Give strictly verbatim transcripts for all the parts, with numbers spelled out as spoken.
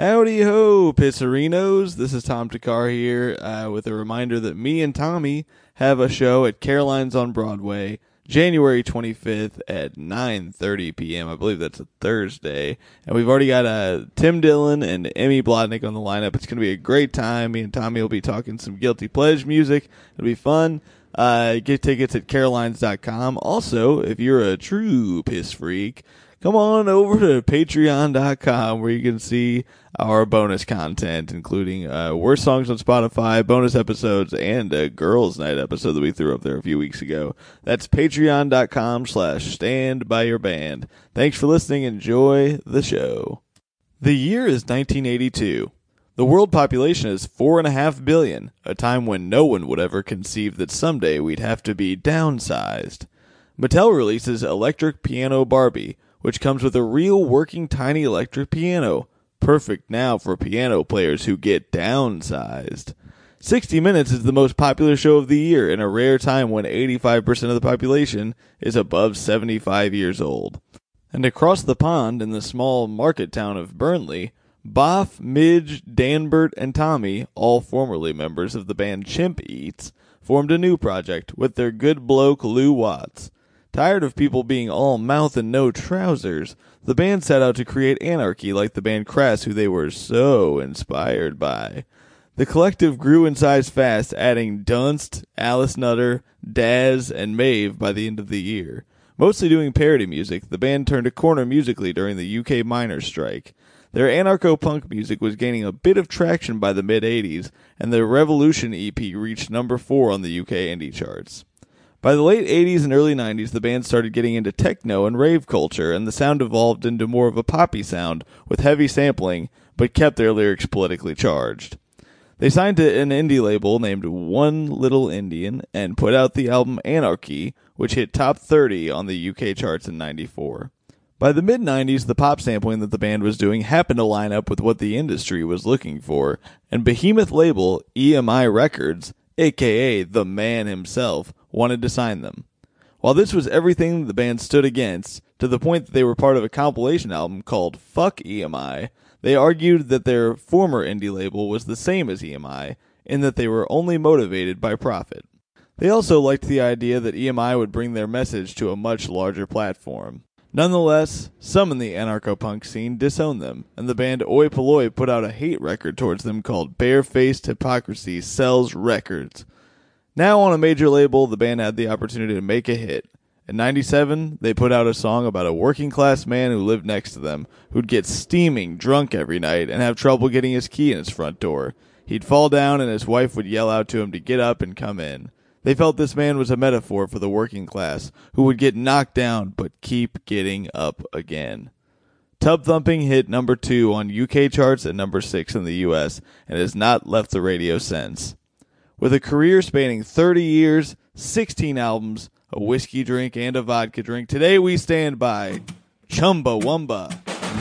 Howdy ho, Pissarinos. This is Tom Takar here uh, with a reminder that me and Tommy have a show at Caroline's on Broadway, January twenty-fifth at nine thirty p.m. I believe that's a Thursday. And we've already got uh, Tim Dillon and Emmy Blodnick on the lineup. It's going to be a great time. Me and Tommy will be talking some Guilty Pleasure music. It'll be fun. Uh, get tickets at carolines dot com. Also, if you're a true piss freak, come on over to patreon dot com where you can see our bonus content, including uh, worst songs on Spotify, bonus episodes, and a girls' night episode that we threw up there a few weeks ago. That's patreon dot com slash stand by your band. Thanks for listening. Enjoy the show. The year is nineteen eighty-two. The world population is four and a half billion, a time when no one would ever conceive that someday we'd have to be downsized. Mattel releases Electric Piano Barbie, which comes with a real working tiny electric piano, perfect now for piano players who get downsized. sixty minutes is the most popular show of the year in a rare time when eighty-five percent of the population is above seventy-five years old. And across the pond in the small market town of Burnley, Boff, Midge, Danbert, and Tommy, all formerly members of the band Chimp Eats, formed a new project with their good bloke Lou Watts. Tired of people being all mouth and no trousers, the band set out to create anarchy like the band Crass, who they were so inspired by. The collective grew in size fast, adding Dunst, Alice Nutter, Daz, and Maeve by the end of the year. Mostly doing parody music, the band turned a corner musically during the U K miners' strike. Their anarcho-punk music was gaining a bit of traction by the mid-eighties, and their Revolution E P reached number four on the U K indie charts. By the late eighties and early nineties, the band started getting into techno and rave culture, and the sound evolved into more of a poppy sound with heavy sampling, but kept their lyrics politically charged. They signed to an indie label named One Little Indian and put out the album Anarchy, which hit top thirty on the U K charts in ninety-four. By the mid-nineties, the pop sampling that the band was doing happened to line up with what the industry was looking for, and behemoth label E M I Records, aka the man himself, wanted to sign them. While this was everything the band stood against, to the point that they were part of a compilation album called Fuck E M I, they argued that their former indie label was the same as E M I, in that they were only motivated by profit. They also liked the idea that E M I would bring their message to a much larger platform. Nonetheless, some in the anarcho-punk scene disowned them, and the band Oi Polloi put out a hate record towards them called Barefaced Hypocrisy Sells Records. Now on a major label, the band had the opportunity to make a hit. In ninety-seven, they put out a song about a working-class man who lived next to them, who'd get steaming drunk every night and have trouble getting his key in his front door. He'd fall down and his wife would yell out to him to get up and come in. They felt this man was a metaphor for the working class, who would get knocked down but keep getting up again. Tub Thumping hit number two on U K charts and number six in the U S, and has not left the radio since. With a career spanning thirty years, sixteen albums, a whiskey drink, and a vodka drink, today we stand by Chumbawamba.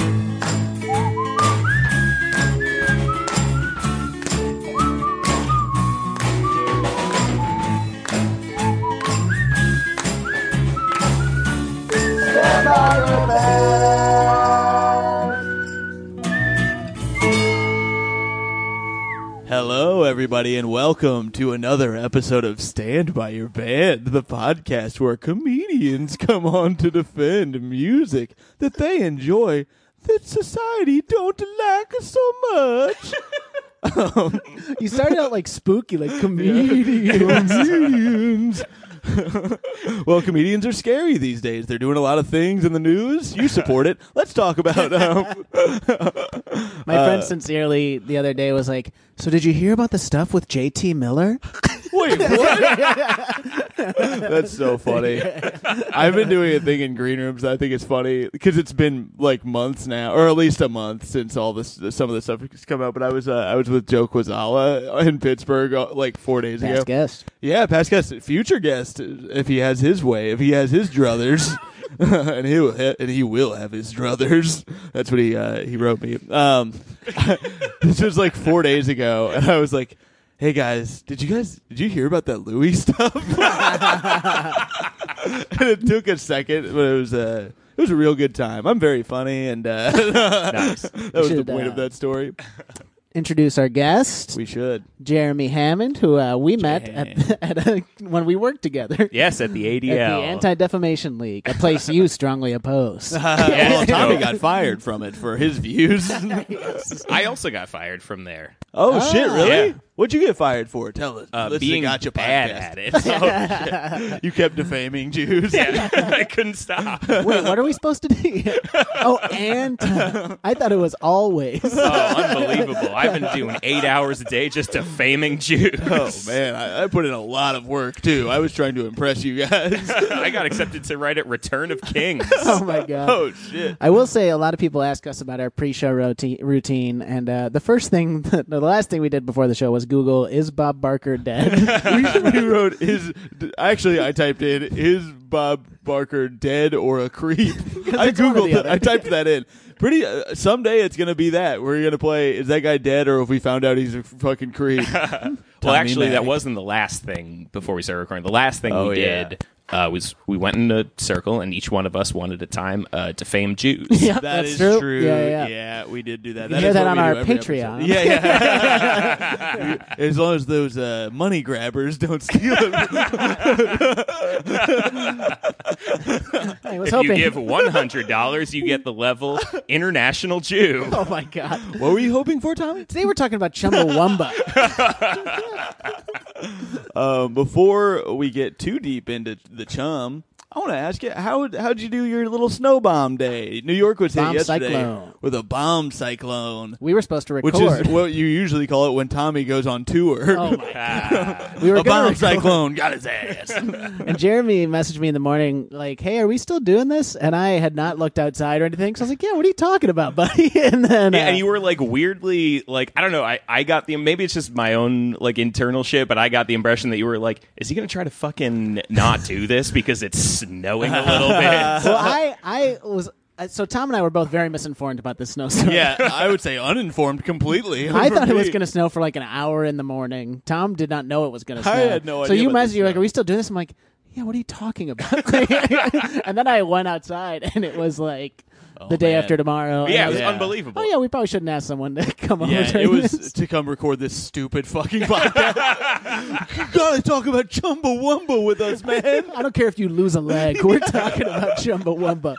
Hello, everybody, and welcome to another episode of Stand By Your Band, the podcast where comedians come on to defend music that they enjoy that society don't like so much. um, you started out like spooky, like comedians. comedians. Well, comedians are scary these days. They're doing a lot of things in the news. You support it. Let's talk about um My uh, friend sincerely the other day was like, so did you hear about the stuff with J T Miller? Wait, what? That's so funny. I've been doing a thing in green rooms that I think it's funny because it's been like months now, or at least a month since all this, some of this stuff has come out. But I was, uh, I was with Joe Quazala in Pittsburgh uh, like four days past ago. Past guest, yeah, past guest, future guest, if he has his way, if he has his druthers. and he will, ha- and he will have his druthers. That's what he uh, he wrote me. Um, this was like four days ago, and I was like, "Hey guys, did you guys did you hear about that Louis stuff?" And it took a second, but it was uh, it It was a real good time. I'm very funny, and uh, Nice. that was Should, the point uh, of that story. Introduce our guest, We should. Jeremy Hammond, who uh, we met at, at a, when we worked together. Yes, at the A D At L. the Anti-Defamation League, a place you strongly oppose. Well, Tommy got fired from it for his views. I also got fired from there. Oh, Ah. shit, really? Yeah. What'd you get fired for? Tell us. Uh, Listen to being Gotcha bad podcast. at it. You kept defaming Jews. Yeah, I couldn't stop. Wait, what are we supposed to do? Oh, and I thought it was always. Oh, unbelievable. I've been doing eight hours a day just defaming Jews. Oh, man. I, I put in a lot of work, too. I was trying to impress you guys. I got accepted to write at Return of Kings. Oh my god. Oh, shit. I will say a lot of people ask us about our pre-show roti- routine, and uh, the first thing, the last thing we did before the show was Google, is Bob Barker dead? we, we wrote, is, actually, I typed in, is Bob Barker dead or a creep? I it's one or the Googled it. other. I typed that in. Pretty, uh, someday it's going to be that. We're going to play, is that guy dead or if we found out he's a fucking creep? Well, Tommy actually, that Mac. wasn't the last thing before we started recording. The last thing Oh, we yeah. did uh, was we went in a circle, and each one of us one at a time uh, defame Jews. Yeah, That that's is true. true. Yeah, yeah, yeah. Yeah, we did do that. You can That hear is that what on we our do every Patreon. episode. Yeah, yeah. As long as those uh, money grabbers don't steal it. I was If hoping. you give one hundred dollars, you get the level International Jew. Oh my god. What were you hoping for, Tommy? Today we're talking about Chumbawamba. Um, before we get too deep into the chum, I want to ask you, how how'd you do your little snow bomb day? New York was hit Bomb yesterday cyclone. with a bomb cyclone, We were supposed to which record. is what you usually call it when Tommy goes on tour. Oh my god. Ah. We were a gonna bomb record. cyclone got his ass. And Jeremy messaged me in the morning, like, "Hey, are we still doing this?" And I had not looked outside or anything, so I was like, "Yeah, what are you talking about, buddy?" And then, Yeah, uh, and you were like weirdly like I don't know. I, I got the maybe it's just my own like internal shit, but I got the impression that you were like, is he gonna try to fucking not do this because it's snowing a little bit? well, I, I was. uh, So Tom and I were both very misinformed about this snowstorm. Yeah, I would say uninformed completely. I For thought it was me. going to snow for like an hour in the morning. Tom did not know it was going to snow. I had no So idea you about messaged, this you're like, snow. "Are we still doing this?" I'm like, "Yeah, what are you talking about?" And then I went outside, and it was like the day man. after tomorrow. and Yeah, I it was was- Yeah. unbelievable. Oh yeah, we probably shouldn't ask someone to come over. Yeah, during it was this. to come record this stupid fucking podcast. You gotta talk about Chumbawamba with us, man. I don't care if you lose a leg. We're talking about Chumbawamba.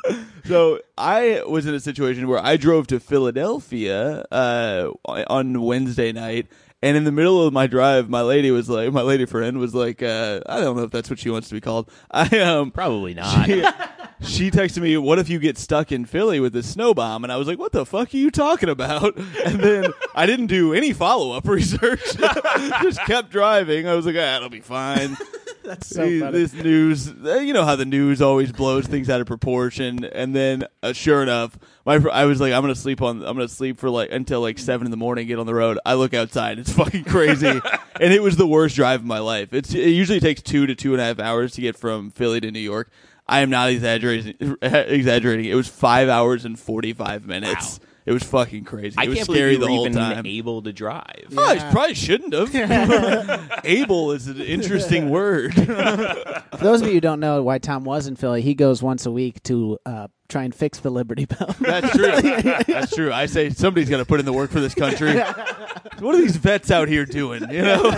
So I was in a situation where I drove to Philadelphia uh, on Wednesday night, and in the middle of my drive, my lady was like, my lady friend was like, uh, I don't know if that's what she wants to be called. I um, Probably not. she, she texted me, "What if you get stuck in Philly with this snow bomb?" And I was like, "What the fuck are you talking about?" And then I didn't do any follow up research. Just kept driving. I was like, "Ah, it'll be fine." That's so funny. This news, uh, you know how the news always blows things out of proportion, and then uh, sure enough, my fr- I was like, I'm gonna sleep on, I'm gonna sleep for like until like seven in the morning, get on the road. I look outside, it's fucking crazy, and it was the worst drive of my life. It's it usually takes two to two and a half hours to get from Philly to New York. I am not exaggerating. Exaggerating. It was five hours and forty five minutes. Wow. It was fucking crazy. I It was can't scary believe you the were whole even time. able to drive. Oh, I Yeah. probably shouldn't have. Able is an interesting word. For those of you who don't know why Tom was in Philly, he goes once a week to uh, try and fix the Liberty Bell. That's true. That's true. I say somebody's got to put in the work for this country. What are these vets out here doing? You know?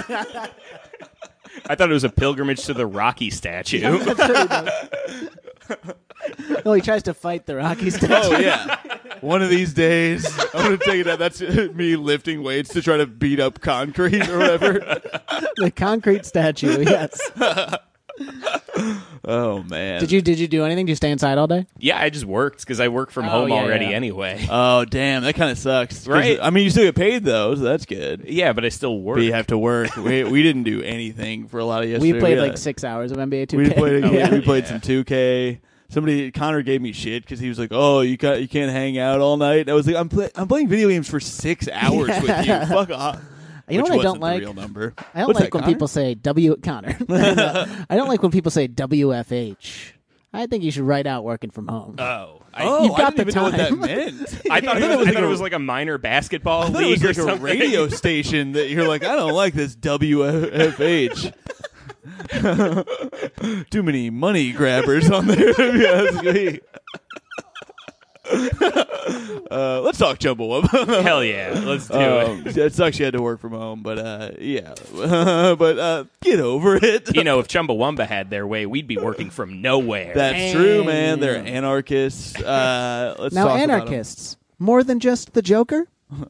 I thought it was a pilgrimage to the Rocky statue. No, he tries to fight the Rocky statue. Oh yeah. One of these days, I'm gonna take it out. That's me lifting weights to try to beat up concrete or whatever. The concrete statue. Yes. Oh man. Did you Did you do anything? Did you stay inside all day? Yeah, I just worked because I work from Oh, home yeah, already yeah. anyway. Oh damn, that kind of sucks. 'Cause, Right. I mean, you still get paid though, so that's good. Yeah, but I still work. But you have to work. We we didn't do anything for a lot of yesterday. We played had- like six hours of N B A two We K. played. Oh, we played yeah. some two K. Somebody Connor gave me shit because he was like, "Oh, you got you can't hang out all night." And I was like, "I'm play, I'm playing video games for six hours with you. Fuck off." You know Which what I wasn't don't the like? real number. I don't What's like that, when Connor? people say W Connor. I don't like when people say W F H. I think you should write out working from home. Oh, I, Oh, You've got I didn't the even know what that time. meant. I thought, it thought was, I like thought a- it was like a minor basketball I thought league it was or like a something. radio station that you're like, I don't like this W F H. Too many money grabbers on there, if you ask me. uh, let's talk Chumbawamba. Hell yeah, let's do um, it. It sucks you had to work from home, but uh, yeah. but uh, get over it. You know, if Chumbawamba had their way, we'd be working from nowhere. That's Damn. true, man. They're anarchists. Uh, let's Now, talk about 'em. anarchists, more than just the Joker?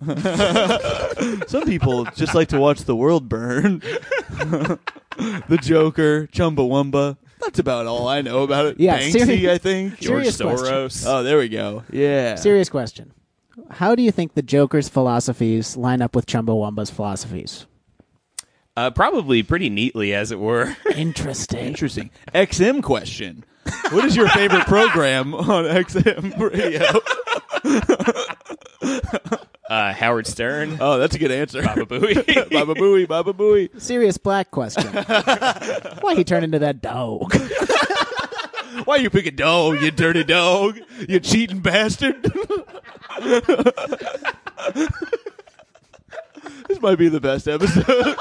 Some people just like to watch the world burn. The Joker, Chumbawamba. That's about all I know about it. Yeah, Banksy, seri- I think. George Serious question. Soros. Oh, there we go. Yeah. Serious question. How do you think the Joker's philosophies line up with Chumbawamba's philosophies? Uh, probably pretty neatly, as it were. Interesting. Interesting. X M question. What is your favorite program on X M radio? Uh, Howard Stern. Oh, that's a good answer. Baba Booey. Baba Booey, Baba Booey. Serious black question. Why he turned into that dog? Why you pick a dog, you dirty dog? You cheating bastard. This might be the best episode.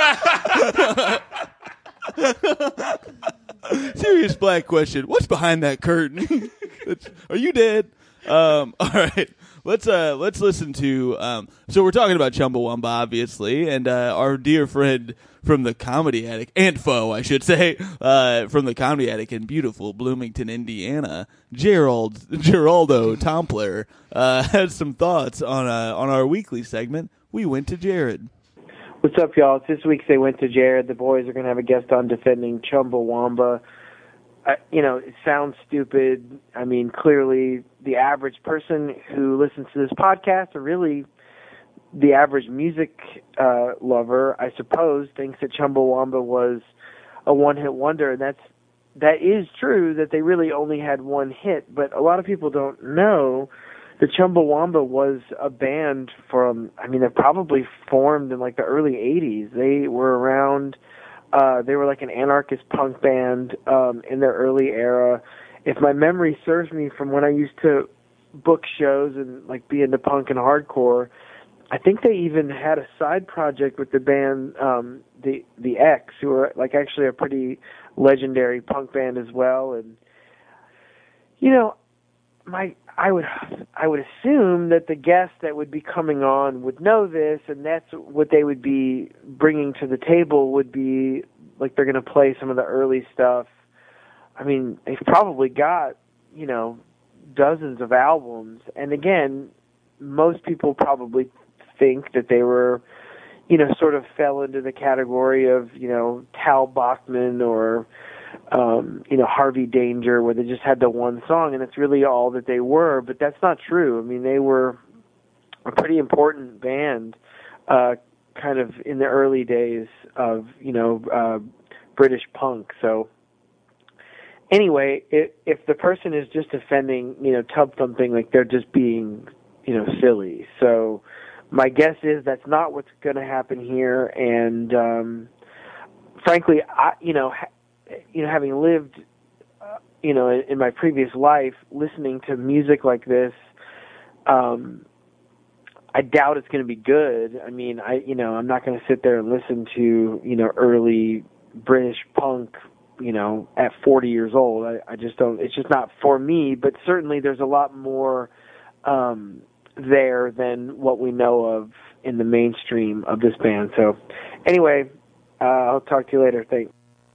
Serious black question. What's behind that curtain? Are you dead? Um, all right. Let's uh let's listen to um so we're talking about Chumbawamba, obviously, and uh, our dear friend from the Comedy Attic, and foe, I should say, uh, from the Comedy Attic in beautiful Bloomington, Indiana, Gerald Geraldo Tompler uh, has some thoughts on uh, on our weekly segment. We went to Jared. What's up, y'all? It's this week's They Went to Jared. The boys are going to have a guest on defending Chumbawamba. I, you know, it sounds stupid. I mean, clearly the average person who listens to this podcast, or really the average music uh, lover, I suppose, thinks that Chumbawamba was a one-hit wonder, and that's that is true that they really only had one hit. But a lot of people don't know that Chumbawamba was a band from, I mean, they probably formed in like the early eighties. They were around. Uh, they were like an anarchist punk band um, in their early era. If my memory serves me from when I used to book shows and like be into punk and hardcore, I think they even had a side project with the band um, the the X, who are like actually a pretty legendary punk band as well. And you know, my I would I would assume that the guests that would be coming on would know this, and that's what they would be bringing to the table. Would be like they're going to play some of the early stuff. I mean, they've probably got, you know, dozens of albums, and again, most people probably think that they were, you know, sort of fell into the category of, you know, Tal Bachman or Um, you know, Harvey Danger, where they just had the one song, and it's really all that they were. But that's not true. I mean, they were a pretty important band, uh, kind of in the early days of, you know, uh, British punk. So anyway, if, if the person is just defending, you know, tub thumping, like they're just being, you know, silly. So my guess is that's not what's going to happen here. And um, frankly, I, you know. Ha- you know, having lived, uh, you know, in, in my previous life, listening to music like this, um, I doubt it's going to be good. I mean, I, you know, I'm not going to sit there and listen to, you know, early British punk, you know, at forty years old. I, I just don't, it's just not for me, but certainly there's a lot more, um, there than what we know of in the mainstream of this band. So anyway, uh, I'll talk to you later. Thanks.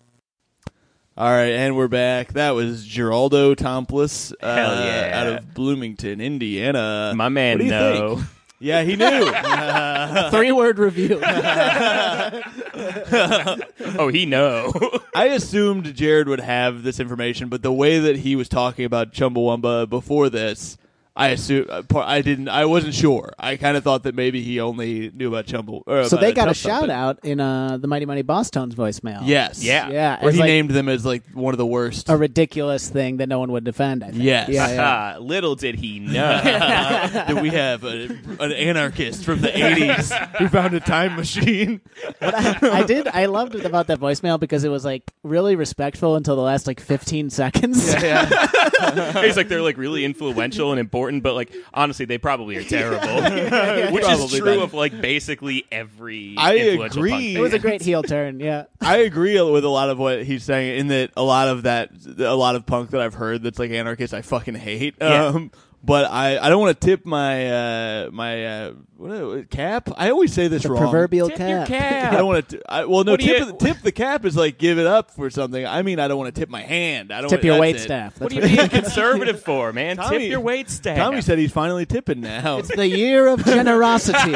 All right, and we're back. That was Geraldo Tomplis uh, Hell yeah. out of Bloomington, Indiana. My man, What do you no. think? Yeah, he knew. Three word review. Oh, he know. I assumed Jared would have this information, but the way that he was talking about Chumbawamba before this, I assume I didn't. I wasn't sure. I kind of thought that maybe he only knew about Chumble. Or So about they got a Tub shout Thumping. out in uh, the Mighty Mighty Boss Tones voicemail. Yes. Yeah. Yeah. Where as he like named them as like one of the worst. a ridiculous thing that no one would defend, I think. Yes. Yeah, yeah. Little did he know. that we have a, an anarchist from the eighties who found a time machine. But I, I did. I loved it about that voicemail because it was like really respectful until the last like fifteen seconds. Yeah. He's like, they're like really influential and important important, but like honestly, they probably are terrible. Which Probably is true not. of like basically every. I influential agree. punk It was a band. great heel turn. Yeah. I agree with a lot of what he's saying in that a lot of that, a lot of punk that I've heard that's like anarchist, I fucking hate. Yeah. Um, but I, I don't want to tip my uh, my uh, what, cap. I always say this The wrong. proverbial Tip your cap. cap. I don't want to. I, well, no, What do tip, you- the, tip the cap is like give it up for something. I mean, I don't want to tip my hand. I don't Tip wanna, your that's wait it. staff. What That's are you being conservative for, man? Tommy- Tip your wait staff. Tommy said he's finally tipping now. It's the year of generosity.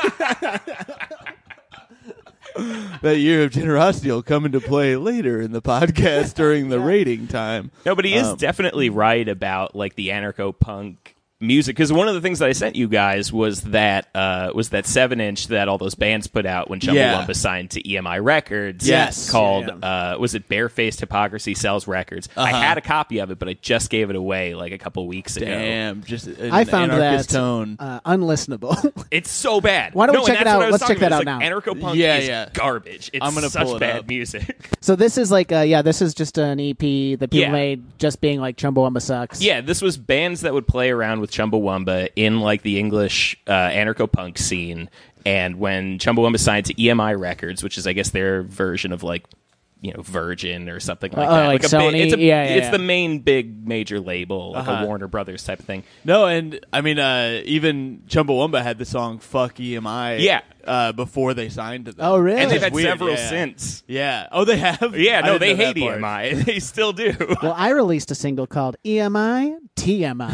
That year of generosity will come into play later in the podcast during the rating time. No, but he is Um, definitely right about like the anarcho-punk music, because one of the things that I sent you guys was that uh, was that seven inch that all those bands put out when Chumbawamba Yeah. signed to E M I Records. Yes. called Yeah, uh, was it Barefaced Hypocrisy Sells Records? I Uh-huh. had a copy of it, but I just gave it away like a couple weeks ago. Damn, just an I found anarchist that tone. uh, unlistenable. It's so bad. Why don't we No, check and it that's out? what I was Let's check talking that about. out It's like now. Anarcho-punk Yeah, is yeah. garbage. It's I'm gonna such pull it bad up. music. So this is like, uh, yeah, this is just an E P that people Yeah. made just being like Chumbawamba sucks. Yeah, this was bands that would play around with Chumbawamba in like the English uh, anarcho-punk scene. And when Chumbawamba signed to E M I Records, which is I guess their version of like, you know, Virgin or something like Oh, that. like a Sony? big, it's a, Yeah, yeah, it's yeah. the main big major label, like Uh-huh. a Warner Brothers type of thing. No, and I mean, uh, even Chumbawamba had the song "Fuck E M I." Yeah. uh, before they signed to them. Oh, really? And they've It's had weird, several yeah. since. Yeah. Oh, they have. Yeah, I no, didn't they know hate that E part. M I. They still do. Well, I released a single called E M I T M I,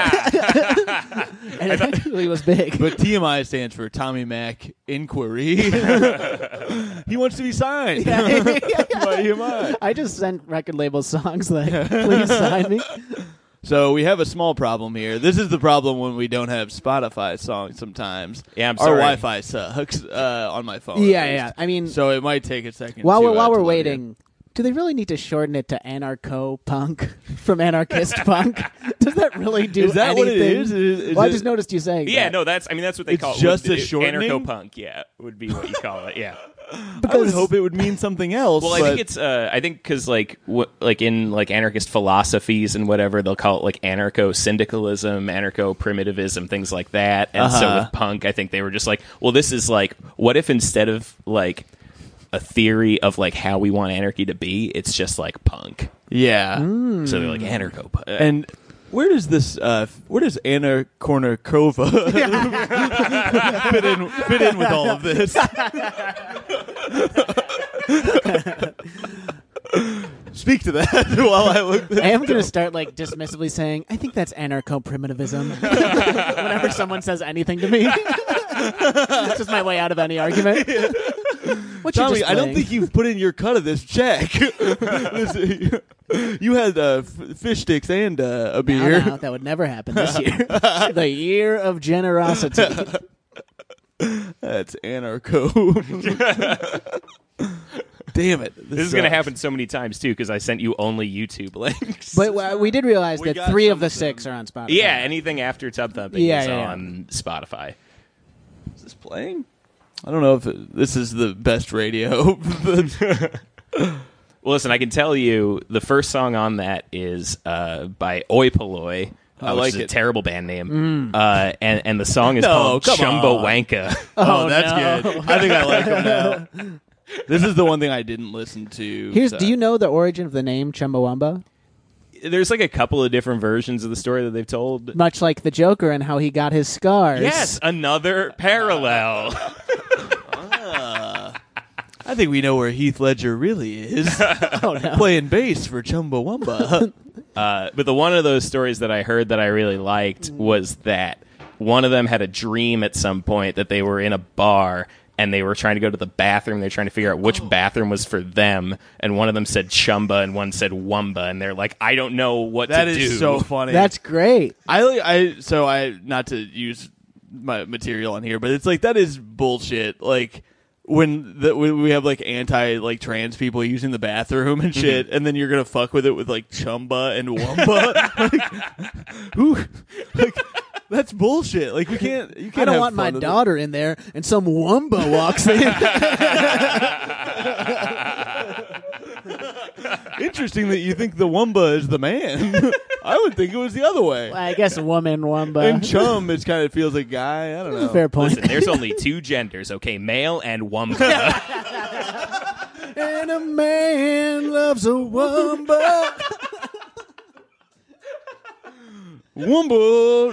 and it actually was big. But T M I stands for Tommy Mac Inquiry. He wants to be signed by E M I. I just sent record label songs like, please sign me. So we have a small problem here. This is the problem when we don't have Spotify songs sometimes. Yeah, I'm Our sorry. Wi-Fi sucks uh, on my phone. Yeah, at least. yeah. I mean, So it might take a second. while to, we're uh, while to we're load in. waiting, do they really need to shorten it to anarcho punk from anarchist punk? Does that really do Is that anything? what it is? Is- is well, I it- just noticed you saying Yeah, that. no, that's, I mean, that's what they It's call it. just Would- a shortening? Anarcho-punk, yeah, would be what you call it, yeah. I would hope it would mean something else. Well, I but think it's. Uh, I think because like, w- like in like anarchist philosophies and whatever, they'll call it like anarcho syndicalism, anarcho primitivism, things like that. And so Uh-huh. with punk, I think they were just like, well, this is like, what if instead of like a theory of like how we want anarchy to be, it's just like punk. yeah. So they're like anarcho. pu- And where does this? Uh, where does Anna Kournikova fit in? Fit in with all of this? Speak to that while I look. This I am going to start like dismissively saying, I think that's anarcho primitivism. Whenever someone says anything to me, it's just my way out of any argument. What you Tommy, just I don't playing? think you've put in your cut of this check. This- you had uh, f- fish sticks and uh, a No, beer. no, that would never happen this year. The year of generosity. That's anarcho. Damn it! This is going to sucks. happen so many times too because I sent you only YouTube links. But uh, we did realize We that got three some of the of them. six are on Spotify. yeah, anything after Tub Thumping Yeah, is yeah, yeah. on Spotify. Is this playing? I don't know if it, this is the best radio. Well, listen, I can tell you the first song on that is uh, by Oi Polloi, uh, I which like is a it. terrible band name. Uh, and, and the song is No, called come Chumbo on. Wanka. Oh, Oh, that's no. good. I think I like him now. This is the one thing I didn't listen to. Here's. so- Do you know the origin of the name Chumbawamba? There's like a couple of different versions of the story that they've told. Much like the Joker and how he got his scars. Yes, another parallel. I think we know where Heath Ledger really is. Oh no. Playing bass for Chumbawamba. Uh, but the one of those stories that I heard that I really liked was that one of them had a dream at some point that they were in a bar and they were trying to go to the bathroom. They're trying to figure out which bathroom was for them. And one of them said Chumba and one said Wumba. And they're like, I don't know what That to is do. so funny. That's great. I I so I not to use my material on here, but it's like that is bullshit. Like when the, when we have like anti like trans people using the bathroom and shit, and then you're gonna fuck with it with like Chumba and Wumba. like, who? Like that's bullshit. Like we can't. You can't. I don't have want my fun with it. daughter in there and some Wumba walks in. Interesting that you think the Wumba is the man. I would think it was the other way. I guess woman, wumba. And chum, it kind of feels like guy. I don't know. Fair point. Listen, there's only two genders, okay? Male and wumba. And a man loves a wumba. Wumba.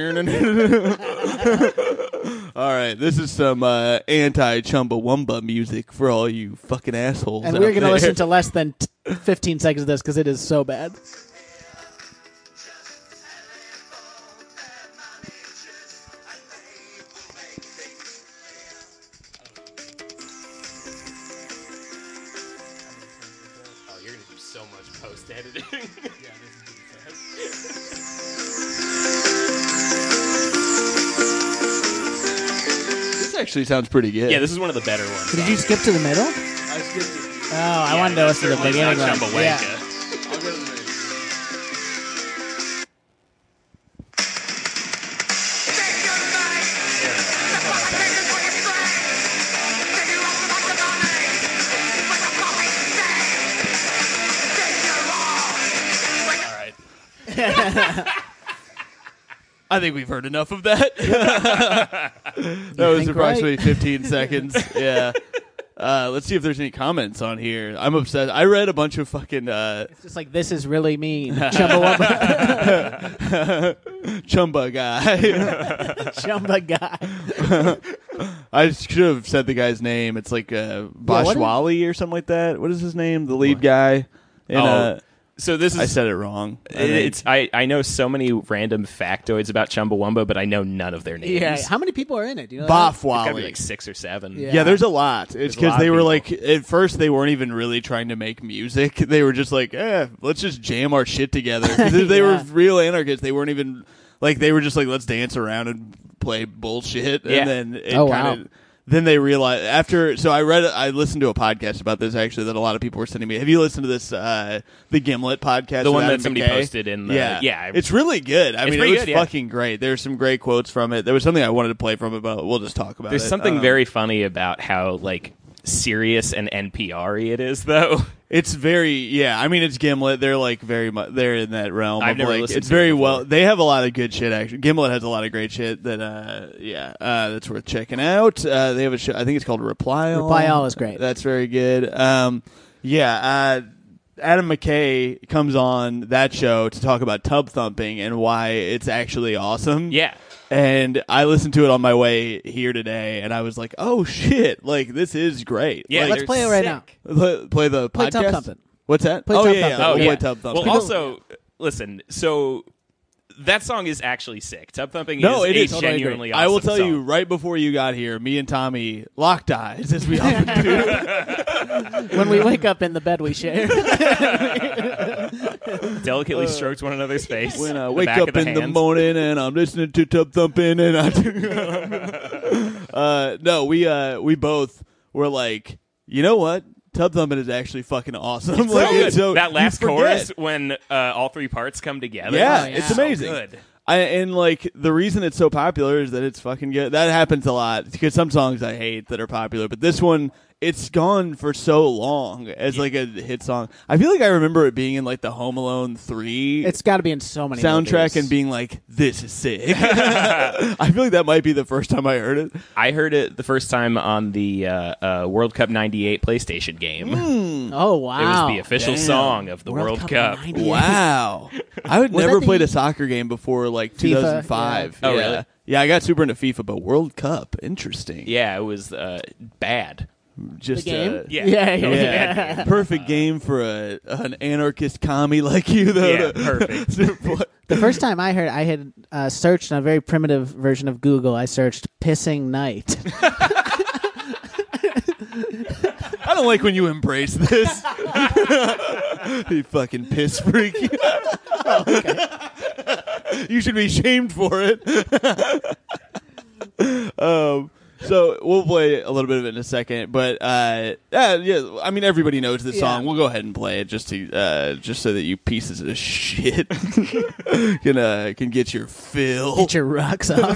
All right, this is some uh, anti-Chumbawamba music for all you fucking assholes. And out we're going to there. listen to less than t- fifteen seconds of this because it is so bad. Oh, you're going to do so much post-editing. This actually sounds pretty good. Yeah, this is one of the better ones. Did you skip to the middle? I skipped it. Oh, I wanted to listen to the beginning one. Chumbawamba. Yeah. I'll go to the next. All right. I think we've heard enough of that. that was think approximately right? fifteen seconds. Yeah. Uh, let's see if there's any comments on here. I'm obsessed. I read a bunch of fucking uh, It's just like, this is really mean. Chumbawamba. Chumba guy. Chumba guy. I should have said the guy's name. It's like uh, what is- Boshwali or something like that. What is his name? The lead guy. And, Oh, uh, So this is... I said it wrong. I think. It's I, I know so many random factoids about Chumbawamba, but I know none of their names. Yeah. How many people are in it? Do you know that? It's gotta be Bofwali. like six or seven. Yeah. Yeah, there's a lot. It's There's a because lot they of were people. like, at first they weren't even really trying to make music. They were just like, eh, let's just jam our shit together. 'Cause they they were Yeah. real anarchists. They weren't even like they were just like, let's dance around and play bullshit. Yeah. And then it Oh, kind of. wow. Then they realized after. So I read. I listened to a podcast about this actually that a lot of people were sending me. Have you listened to this? Uh, the Gimlet podcast. The with one that Adam somebody McKay? posted in the- Yeah, yeah, I- It's really good. I It's mean, it pretty was good, yeah. fucking great. There's some great quotes from it. There was something I wanted to play from it, but we'll just talk about There's it. something Um, very funny about how like serious and N P R-y it is, though. It's very, yeah. I mean, it's Gimlet. They're like very much. They're in that realm. I've of never like, listened It's to it very before. well. They have a lot of good shit. Actually, Gimlet has a lot of great shit that, uh, yeah, uh, that's worth checking out. Uh, they have a show. I think it's called Reply All. Reply All is great. That's very good. Um, yeah. Uh, Adam McKay comes on that show to talk about tub thumping and why it's actually awesome. Yeah. And I listened to it on my way here today, and I was like, "Oh shit! Like this is great." Yeah, Like, Let's they're play it right sick. now. Play, play the Play podcast. Tub Thumpin'. What's that? Play oh Tub yeah, yeah. Thumpin'. We'll Oh, play yeah. Tub Thumpin'. Well, also, listen. So that song is actually sick. Tub thumping No, is it a is. Totally genuinely I will awesome tell song. you right before you got here, me and Tommy locked eyes as we often do. When we wake up in the bed we share. Delicately stroked one another's face. When I the wake back up of the in the hands. morning and I'm listening to Tub Thumping, and I, uh, no, we uh, we both were like, you know what? Tub Thumping is actually fucking awesome. So Like, good. it's so- that you last forget. chorus when uh, all three parts come together. Yeah, Oh, yeah. it's So amazing. good. I, and like the reason it's so popular is that it's fucking good. That happens a lot because some songs I hate that are popular, but this one, it's gone for so long as like a hit song. I feel like I remember it being in like the Home Alone three It's got to be in so many soundtrack movies. and being like, "This is sick." I feel like that might be the first time I heard it. I heard it the first time on the uh, uh, World Cup ninety-eight PlayStation game. Oh wow! It was the official Damn. song of the World, Cup. ninety-eight. Wow, I would Was never that played the- a soccer game before like two thousand five. yeah. Oh, yeah. really? Yeah, I got super into FIFA, but World Cup, interesting. Yeah, it was uh, bad. Just The game? uh, Yeah. Yeah, It yeah, was a Yeah, bad game. perfect game for a an anarchist commie like you, though. Yeah, to- perfect. to- The first time I heard, I had uh, searched on a very primitive version of Google. I searched "pissing night." I don't like when you embrace this. You fucking piss freak. You should be shamed for it. um. So we'll play a little bit of it in a second, but uh, yeah, yeah. I mean, everybody knows this Yeah. song. We'll go ahead and play it just to uh, just so that you pieces of shit can uh, can get your fill. Get your rocks off.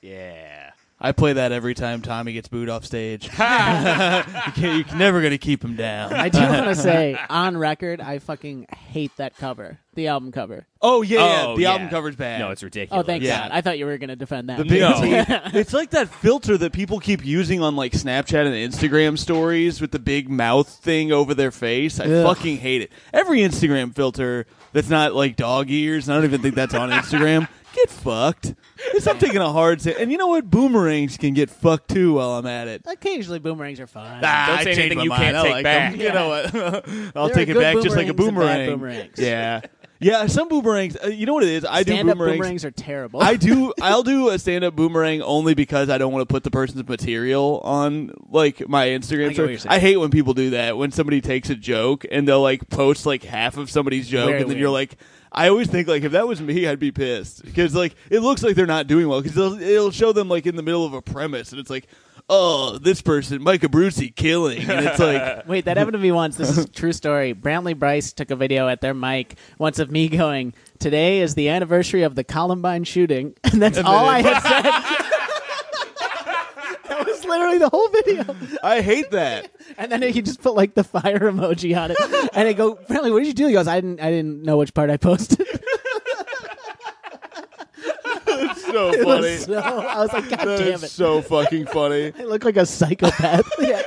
Yeah. I play that every time Tommy gets booed off stage. you can't, you're never going to keep him down. I do want to say, on record, I fucking hate that cover, the album cover. Oh, yeah, yeah. Oh, The yeah. album cover's bad. No, it's ridiculous. Oh, thank Yeah. God. I thought you were going to defend that. The big, No. It's like that filter that people keep using on like Snapchat and Instagram stories with the big mouth thing over their face. I Ugh. fucking hate it. Every Instagram filter that's not like dog ears, and I don't even think that's on Instagram, get fucked. I'm taking a hard say. And you know what? Boomerangs can get fucked too while I'm at it. Occasionally, boomerangs are fun. Ah, Don't I say changed anything my you mind. can't I take like back. them. You know what? I'll There take are it good back just like a boomerangs and bad boomerang. boomerangs. Yeah. Yeah, some boomerangs. Uh, you know what it is? I do Stand-up boomerangs. boomerangs are terrible. I do. I'll do a stand-up boomerang only because I don't want to put the person's material on like my Instagram I get what story. you're saying. I hate when people do that. When somebody takes a joke and they'll like post like half of somebody's joke, Very and then weird. you're like, I always think like if that was me, I'd be pissed because like it looks like they're not doing well because it'll, it'll show them like in the middle of a premise and it's like, oh, this person, Micah Brucey killing, and it's like. Wait, that happened to me once. This is a true story. Brantley Bryce took a video at their mic once of me going, today is the anniversary of the Columbine shooting, and that's And all then I it- had said. That was literally the whole video. I hate that. And then he just put like the fire emoji on it. And I go, Brantley, what did you do? He goes, I didn't I didn't know which part I posted. So It funny. was so, I was like, God That damn is it. so fucking funny. I look like a psychopath. Yeah.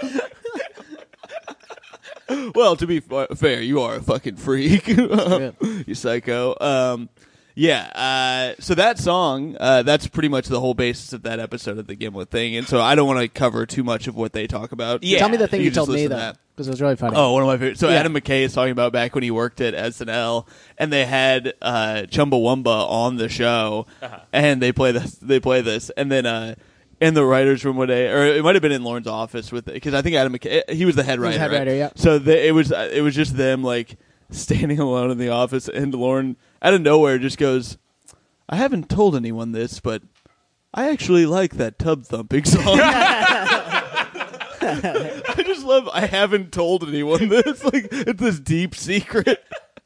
Well, to be fa- fair, you are a fucking freak. You psycho. Um, yeah. Uh, so that song, uh, that's pretty much the whole basis of that episode of the Gimlet thing. And so I don't want to cover too much of what they talk about. Yeah. Tell me the thing You you, just told me, listen to though, that. because it was really funny. Oh, one of my favorites. So Yeah. Adam McKay is talking about back when he worked at S N L, and they had uh, Chumbawamba on the show, Uh-huh. and they play this. They play this, and then uh, in the writers' room one day, or it might have been in Lauren's office with, because I think Adam McKay, he was the head was writer. head right? writer, yeah. So they, it was uh, it was just them like standing alone in the office, and Lauren out of nowhere just goes, "I haven't told anyone this, but I actually like that tub thumping song." I just love. I haven't told anyone this. Like it's this deep secret.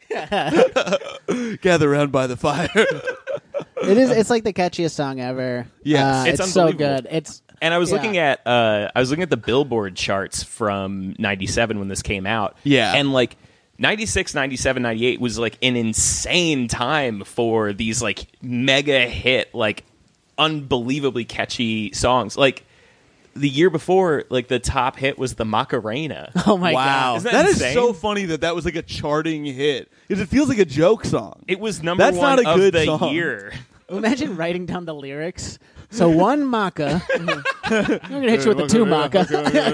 Gather around by the fire. It is. It's like the catchiest song ever. Yes. Uh, It's it's so unbelievable. good. It's And I was Yeah. looking at uh, I was looking at the Billboard charts from ninety-seven when this came out. Yeah. And like ninety-six, ninety-seven, ninety-eight was like an insane time for these like mega hit, like unbelievably catchy songs. Like the year before, like the top hit was the Macarena. oh my Wow, god. Isn't that that is insane? so funny that that was like a charting hit because it feels like a joke song. It was number That's one not a of good the song. year. Imagine writing down the lyrics. So one maca. I'm gonna hit you with the two maca.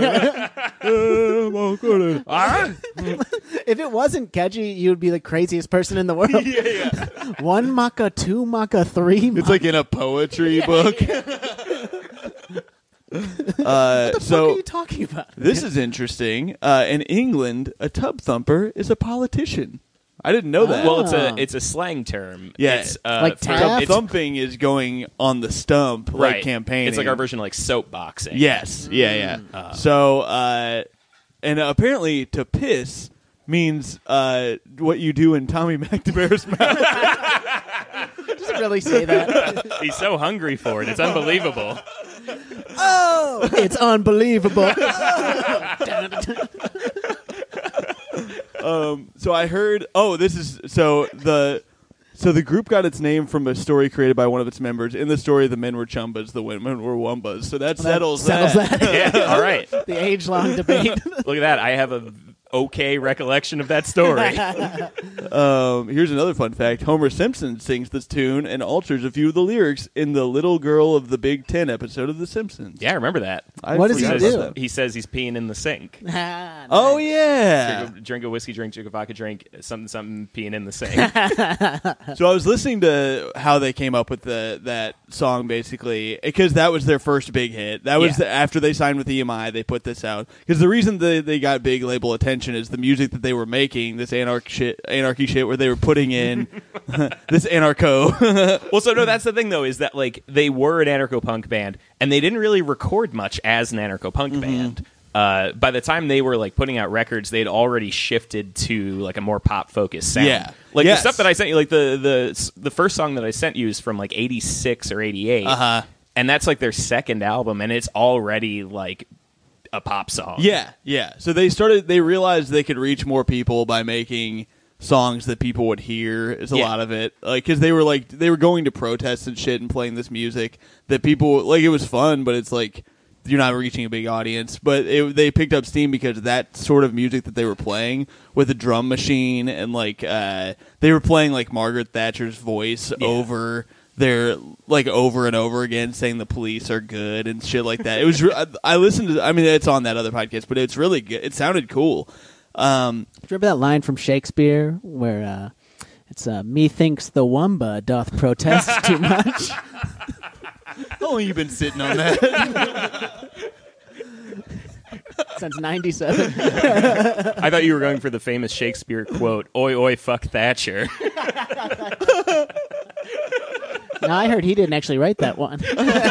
If it wasn't catchy, you would be the craziest person in the world. yeah, yeah. One maca, two maca, three. It's like in a poetry book. Uh, what the so fuck are you talking about? this is interesting. Uh, in England, a tub thumper is a politician. I didn't know that. Well, it's Ah. a it's a slang term. Yeah. It's, uh, Like for- tap? tub it's- thumping is going on the stump, like right. campaigning. It's like our version of like soapboxing. Yes. Yeah, yeah. Uh. so, uh, and apparently to piss means uh, what you do in Tommy McNamara's mouth. Does it really say that? He's so hungry for it. It's unbelievable. Oh, it's unbelievable. um, so I heard. Oh, this is so the. So the group got its name from a story created by one of its members. In the story, the men were chumbas, the women were wumbas. So that settles settles that. that. Yeah, all right. The age-long debate. Look at that. I have a okay recollection of that story. Um, here's another fun fact. Homer Simpson sings this tune and alters a few of the lyrics in the Little Girl of the Big Ten episode of The Simpsons. Yeah, I remember that. I What does he forgot do? about that. He says he's peeing in the sink. Ah, Oh, nice. yeah. Drink, a, drink a whiskey drink, drink a vodka drink, something, something, peeing in the sink. So I was listening to how they came up with the that song, basically, because that was their first big hit. That was Yeah. the, after they signed with E M I, they put this out. Because the reason they, they got big label attention is the music that they were making, this anarch shit, anarchy shit, where they were putting in this anarcho. Well, so no, that's the thing though, is that like they were an anarcho punk band, and they didn't really record much as an anarcho punk Mm-hmm. band. Uh, by the time they were like putting out records, they'd already shifted to like a more pop focused sound. Yeah. Like Yes. the stuff that I sent you, like the the the first song that I sent you is from like eighty-six or eighty-eight. Uh-huh. and that's like their second album, and it's already like a pop song. Yeah, yeah. So they started. They realized they could reach more people by making songs that people would hear. Is a Yeah. lot of it, like because they were like they were going to protests and shit and playing this music that people like. It was fun, but it's like you're not reaching a big audience. But it, they picked up steam because that sort of music that they were playing with a drum machine and like uh, they were playing like Margaret Thatcher's voice Yeah. over. They're like over and over again saying the police are good and shit like that. It was. Re- I, I listened to. I mean, it's on that other podcast, but it's really good. It sounded cool. Um, Do you remember that line from Shakespeare where uh, it's uh, "Methinks the Wumba doth protest too much"? how long you been sitting on that? Since ninety-seven. I thought you were going for the famous Shakespeare quote, "Oi, oi, fuck Thatcher." No, I heard he didn't actually write that one.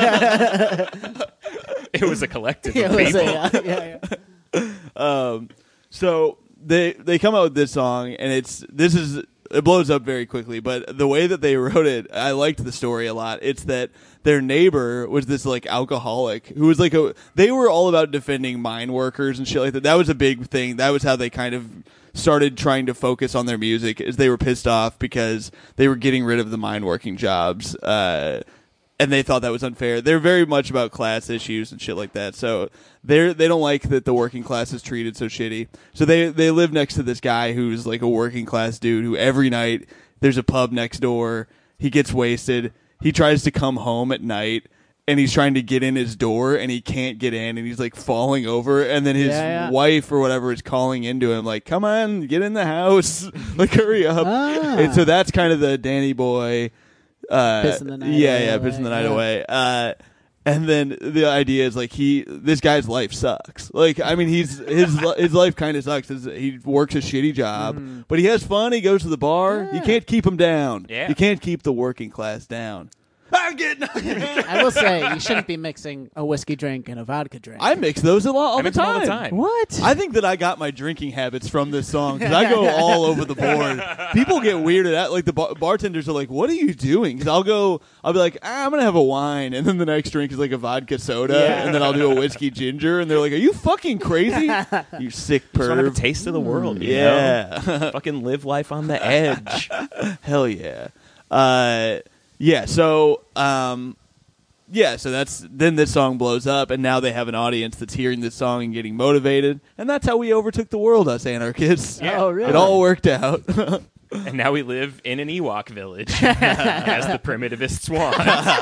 It was a collective It of was people. a, uh, yeah, yeah. um, so they they come out with this song, and it's this is it blows up very quickly. But the way that they wrote it, I liked the story a lot. It's that their neighbor was this like alcoholic who was like a. They were all about defending mine workers and shit like that. That was a big thing. That was how they kind of started trying to focus on their music. Is they were pissed off because they were getting rid of the mine working jobs. Uh, And they thought that was unfair. They're very much about class issues and shit like that. So they they don't like that the working class is treated so shitty. So they they live next to this guy who's like a working class dude who every night there's a pub next door. He gets wasted. He tries to come home at night and he's trying to get in his door and he can't get in and he's like falling over. And then his Yeah, yeah. wife or whatever is calling into him like, "Come on, get in the house, like hurry up." Ah. And so that's kind of the Danny Boy. Uh, Pissing the night yeah, away, yeah, pissing the night yeah. away. Uh, and then the idea is like he, this guy's life sucks. Like, I mean, he's his li- his life kind of sucks. His, he works a shitty job, but he has fun. He goes to the bar. You Mm. Yeah. can't keep him down. Yeah. You can't keep the working class down. I'm getting. I will say you shouldn't be mixing a whiskey drink and a vodka drink. I mix those a lot all, I the, mix them time. all the time. what? I think that I got my drinking habits from this song because I go all over the board. People get weirded out. Like the bar- bartenders are like, "What are you doing?" Because I'll go, I'll be like, ah, "I'm gonna have a wine," and then the next drink is like a vodka soda, Yeah. and then I'll do a whiskey ginger, and they're like, "Are you fucking crazy? You sick Just want to have a perv." taste of the world. You Yeah, know? Fucking live life on the edge. hell yeah, uh, yeah. So, um, yeah, so that's then this song blows up, and now they have an audience that's hearing this song and getting motivated, and that's how we overtook the world, us anarchists. Yeah. Oh, really? It all worked out. And now we live in an Ewok village, as the primitivists want.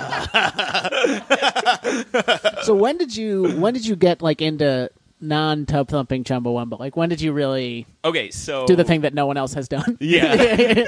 So when did you when did you get like into non tub thumping Chumbawamba? Like when did you really Okay, so do the thing that no one else has done? Yeah.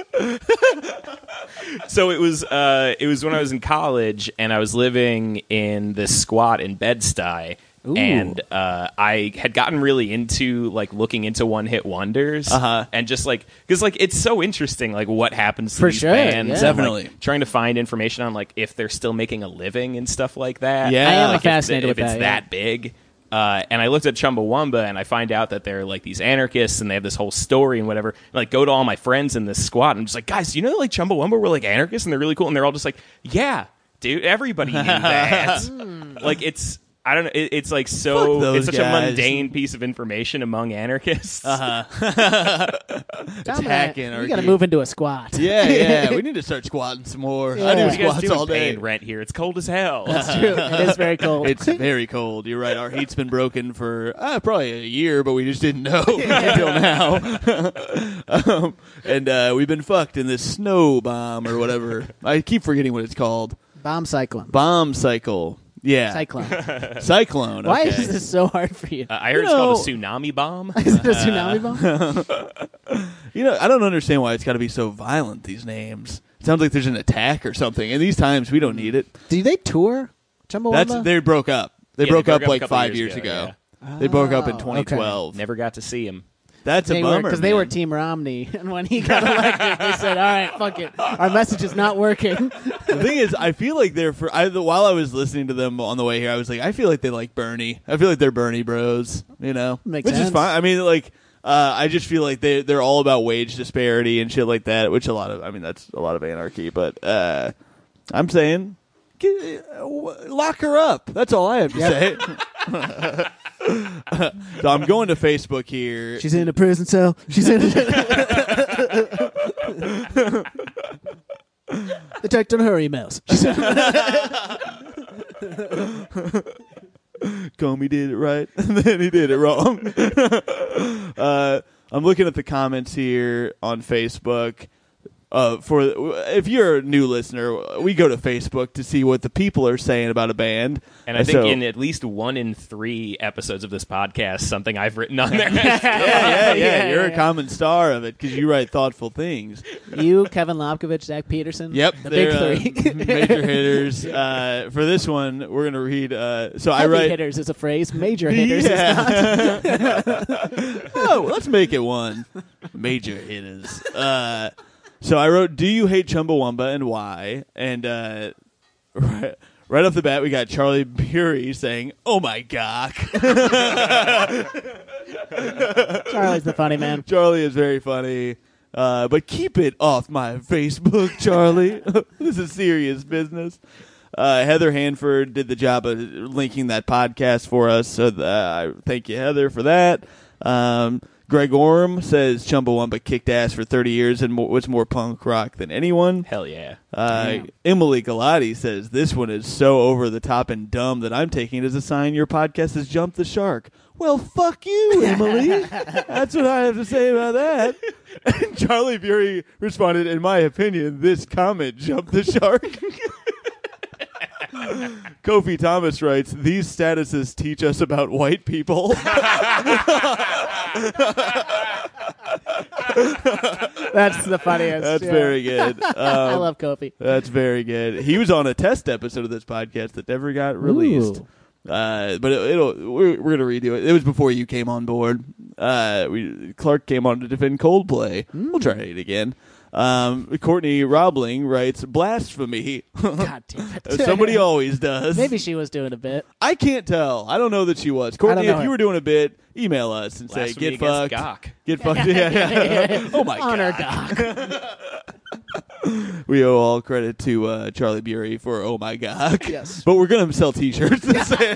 So it was uh, it was when I was in college and I was living in this squat in Bed-Stuy. Ooh. And uh, I had gotten really into like looking into one hit wonders, Uh-huh. and just like because like it's so interesting like what happens to For these sure, bands, yeah. and, like, Definitely. trying to find information on like if they're still making a living and stuff like that. Yeah. I am like, if- fascinated if, with it's that, yeah. that big. Uh, and I looked at Chumbawamba and I find out that they're like these anarchists and they have this whole story and whatever. And, like go to all my friends in this squad and I'm just like, guys, you know like Chumbawamba were like anarchists and they're really cool, and they're all just like, yeah, dude, everybody knew that. Like it's. I don't know. It, it's like so. Fuck those It's such guys. a mundane piece of information among anarchists. Uh-huh. Tom, hack uh, anarchy. You got to move into a squat. Yeah, yeah. We need to start squatting some more. Yeah. I do What What are you guys squats doing all day. paying rent here? It's cold as hell. It's true. It is very cold. It's very cold. You're right. Our heat's been broken for uh, probably a year, but we just didn't know until now. um, and uh, we've been fucked in this snow bomb or whatever. I keep forgetting what it's called. Bomb cyclone. Bomb cycle. Yeah. Cyclone. Cyclone. Why okay. is this so hard for you? Uh, I heard You it's called a know- tsunami bomb. Is it a tsunami bomb? You know, I don't understand why it's got to be so violent, these names. It sounds like there's an attack or something. And these times, we don't need it. Do they tour Chumbawamba? That's They broke up. They Yeah, broke they up broke up a like couple five years years ago, ago. They broke up in Oh, twenty twelve. Never got to see him. That's a They bummer. because they were man. Team Romney, and when he got elected, they said, "All right, fuck it, our message is not working." The thing is, I feel like they're for. I, while I was listening to them on the way here, I was like, I feel like they like Bernie. I feel like they're Bernie Bros. You know, Makes which sense. is fine. I mean, like, uh, I just feel like they they're all about wage disparity and shit like that. Which a lot of, I mean, that's a lot of anarchy. But uh, I'm saying, get, uh, lock her up. That's all I have to say. So I'm going to Facebook here. She's in a prison cell. She's in. A Detect on her emails. Comey did it right, and then he did it wrong. uh, I'm looking at the comments here on Facebook. Uh, for if you're a new listener, we go to Facebook to see what the people are saying about a band. And I think so, in at least one in three episodes of this podcast, something I've written on there. yeah, yeah, yeah, Yeah, you're yeah, a common star of it because you write thoughtful things. You, Kevin Lobkovich, Zach Peterson. Yep, the they're, big three. uh, major hitters. Uh, for this one, we're gonna read. Uh, so I Heavy write. hitters is a phrase. Major hitters Yeah. is not. Oh, let's make it one. Major hitters. Uh, so I wrote, "Do you hate Chumbawamba and why?" And uh, right, right off the bat, we got Charlie Bury saying, "Oh my god." Charlie's the funny man. Charlie is very funny. Uh, but keep it off my Facebook, Charlie. This is serious business. Uh, Heather Hanford did the job of linking that podcast for us, so th- I thank you, Heather, for that. Um, Greg Orm says Chumbawamba kicked ass for thirty years and mo- was more punk rock than anyone. Hell yeah. Uh, Emily Galati says this one is so over the top and dumb that I'm taking it as a sign your podcast has jumped the shark. Well, fuck you, Emily. That's what I have to say about that. And Charlie Bury responded, in my opinion, this comment jumped the shark. Kofi Thomas writes, these statuses teach us about white people. That's the funniest. That's yeah. very good. Um, I love Kofi. That's very good. He was on a test episode of this podcast that never got released. Ooh. Uh, but it, it'll we're, we're gonna redo it. It was before you came on board. Uh, we Clark came on to defend Coldplay. Mm. We'll try it again. Um, Courtney Robling writes blasphemy. God damn it. Somebody always does. Maybe she was doing a bit. I can't tell. I don't know that she was. Courtney, know if her. you were doing a bit, email us and say Blasphemy get against fucked. Gawk. Get fucked. Yeah, yeah. Oh my Honor god. Doc. We owe all credit to uh, Charlie Bury for "Oh My God." Yes. But we're gonna sell T-shirts. that say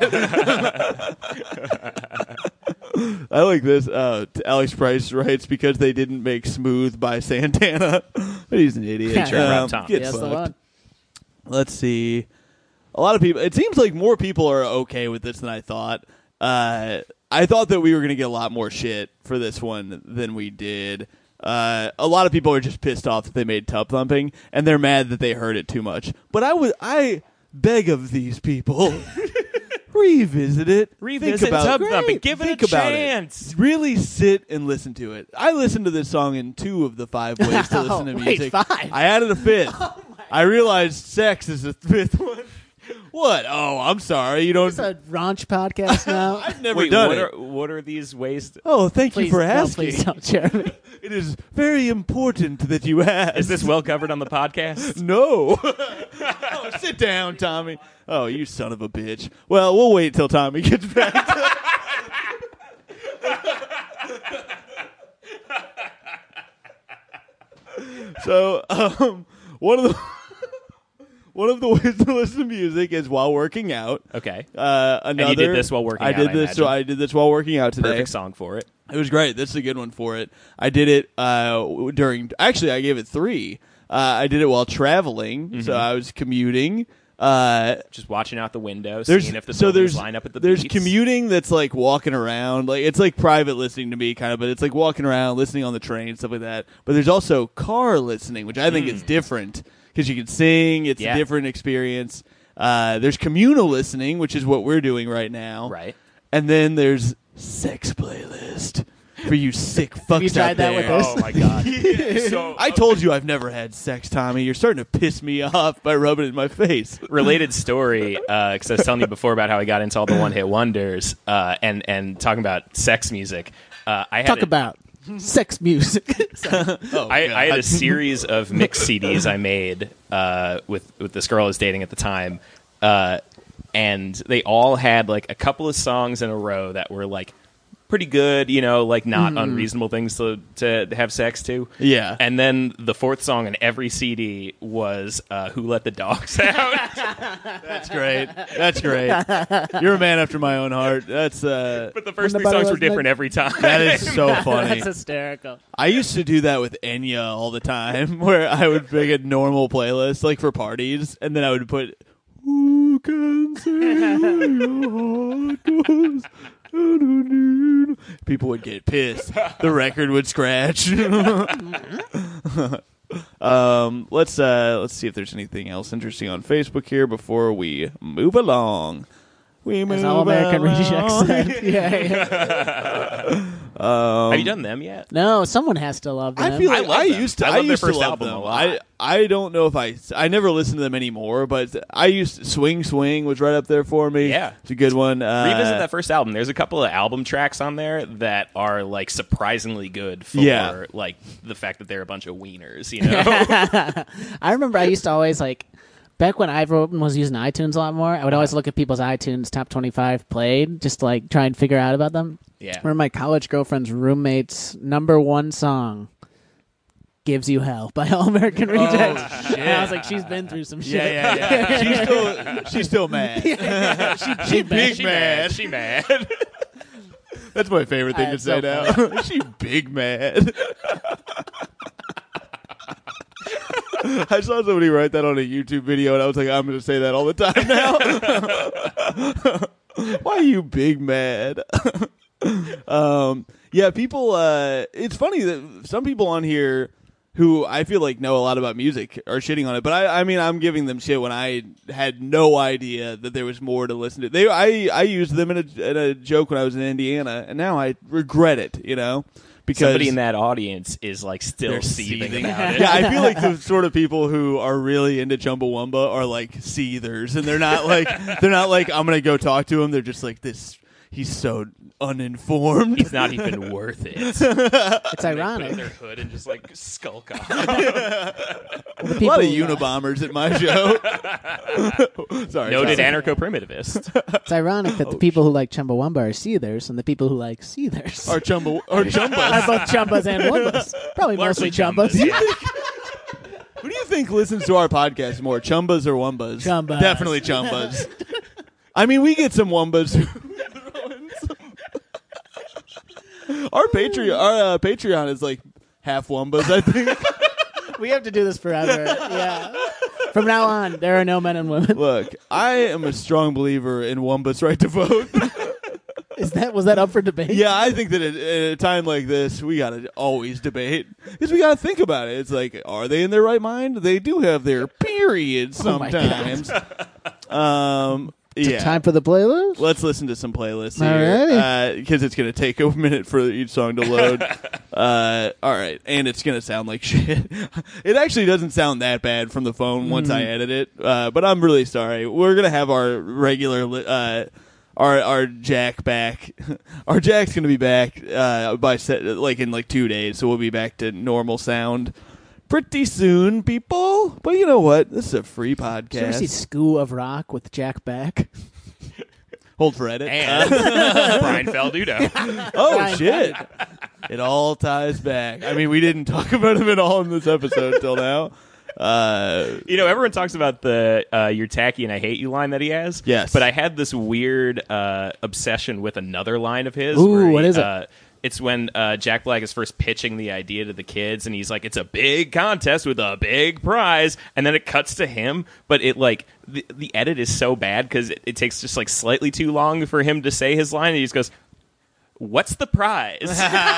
it. I like this. Uh, t- Alex Price writes because they didn't make "Smooth" by Santana. But he's an idiot. Yeah, sure, Um, Tom. get Yes, the fucked. one. Let's see. A lot of people. It seems like more people are okay with this than I thought. Uh, I thought that we were going to get a lot more shit for this one than we did. Uh, a lot of people are just pissed off that they made Tub Thumping, and they're mad that they heard it too much. But I would, I beg of these people, revisit it. Revisit Think about, Tub Thumping. Give it think a about chance. It. Really sit and listen to it. I listened to this song in two of the five ways to listen to Oh, wait, music. five? I added a fifth. I realized sex is the fifth one. What? Oh, I'm sorry. You don't. It's a raunch podcast now. I've never Wait, done what it. are, what are these ways? To, Oh, thank Please, you for no, asking. please don't, Jeremy. It is very important that you ask. is this well covered on the podcast? No. Oh, sit down, Tommy. Oh, you son of a bitch. Well, we'll wait till Tommy gets back. So, um, one of the one of the ways to listen to music is while working out. Okay. Uh, another, you did this while working I out, did I this. imagine. So I did this while working out today. Perfect song for it. It was great. This is a good one for it. I did it uh, during. Actually, I gave it three. Uh, I did it while traveling, Mm-hmm. so I was commuting. Uh, Just watching out the window, there's seeing if the so buildings there's line up at the there's beats. commuting that's like walking around, like it's like private listening to me, kind of, but it's like walking around, listening on the train, stuff like that. But there's also car listening, which I think is different because you can sing. It's Mm. Yeah. a different experience. Uh, there's communal listening, which is what we're doing right now, Right. And then there's sex playlist for you sick fucks you tried out that there. with this? Oh my god. So I told you I've never had sex, Tommy. You're starting to piss me off by rubbing it in my face. related story, because I was telling you before about how I got into all the one hit wonders, uh, and and talking about sex music. Uh, I had Talk a, about sex music. Oh, I, I had God. a series of mix C Ds I made uh, with with this girl I was dating at the time, uh, and they all had like a couple of songs in a row that were like pretty good, you know, like not mm. unreasonable things to to have sex to. Yeah. And then the fourth song on every C D was uh, Who Let the Dogs Out? That's great. That's great. You're a man after my own heart. That's uh But the first three songs were different like, every time. That is so funny. That's hysterical. I used to do that with Enya all the time, where I would pick a normal playlist, like for parties, and then I would put Who Can Say Your Heart Goes. People would get pissed. The record would scratch. um, let's uh, let's see if there's anything else interesting on Facebook here before we move along. We move As All American along. Rejects said. yeah, yeah. Um, Have you done them yet? No, someone has to love them. I feel like I, love I them. used to. I I, love their used first to love album them. a lot. I I don't know if I. I never listened to them anymore, but I used to, Swing Swing was right up there for me. Yeah, it's a good one. Uh, Revisit that first album. There's a couple of album tracks on there that are like surprisingly good for Yeah. like the fact that they're a bunch of wieners. You know, I remember I used to always like. Back when I was using iTunes a lot more, I would always look at people's iTunes top twenty-five played, just to, like try and figure out about them. Yeah. I remember my college girlfriend's roommate's number one song, "Gives You Hell" by All American Rejects. Oh, shit. And I was like, she's been through some shit. Yeah, yeah, yeah. she's still she's still mad. she, she big she mad. She mad. That's my favorite thing to That's say so now. She big mad. I saw somebody write that on a YouTube video, and I was like, I'm going to say that all the time now. Why are you big mad? um, yeah, people, uh, it's funny that some people on here who I feel like know a lot about music are shitting on it, but I, I mean, I'm giving them shit when I had no idea that there was more to listen to. They, I, I used them in a, in a joke when I was in Indiana, and now I regret it, you know? Because somebody in that audience is like still seething, seething about it. Yeah, I feel like the sort of people who are really into Chumbawamba are like seethers, and they're not like they're not like I'm gonna go talk to him. They're just like this. He's so uninformed. It's not even worth it. It's They ironic. put in their hood and just like skulk off. The A lot people, of uh, Unabombers at my show. sorry, Noted sorry. anarcho-primitivist. It's ironic that the people who like Chumbawamba are seethers, and the people who like seethers Our Chumba, our Chumbas. are both Chumbas and Wumbas. Probably Largely mostly Chumbas. Chumbas, yeah. Who do you think listens to our podcast more, Chumbas or Wumbas? Chumbas. Definitely Chumbas. I mean, we get some Wumbas. Our Patreon, our uh, Patreon is like half Wumbas, I think. We have to do this forever. Yeah. From now on, there are no men and women. Look, I am a strong believer in Wumbas' right to vote. Is that was that up for debate? Yeah, I think that at, at a time like this, we gotta always debate because we gotta think about it. It's like, are they in their right mind? They do have their periods Oh my sometimes. um, yeah. Time for the playlist? Let's listen to some playlists Alrighty. here because uh, it's going to take a minute for each song to load. uh, all right, and it's going to sound like shit. It actually doesn't sound that bad from the phone once I edit it, uh, but I'm really sorry. We're going to have our regular, li- uh, our our Jack back. Our Jack's going to be back uh, by set, like in like two days, so we'll be back to normal sound pretty soon, people. But you know what? This is a free podcast. Did you ever see School of Rock with Jack Beck? Hold for edit. And Brian Faldudo. Oh, Brian shit. It all ties back. I mean, we didn't talk about him at all in this episode till now. Uh, You know, everyone talks about the uh, "You're tacky and I hate you" line that he has. Yes. But I had this weird uh, obsession with another line of his. Ooh, where he, what is it? Uh, it's when uh, Jack Black is first pitching the idea to the kids, and he's like, "It's a big contest with a big prize," and then it cuts to him, but it like the, the edit is so bad because it, it takes just like slightly too long for him to say his line, and he just goes, "What's the prize?"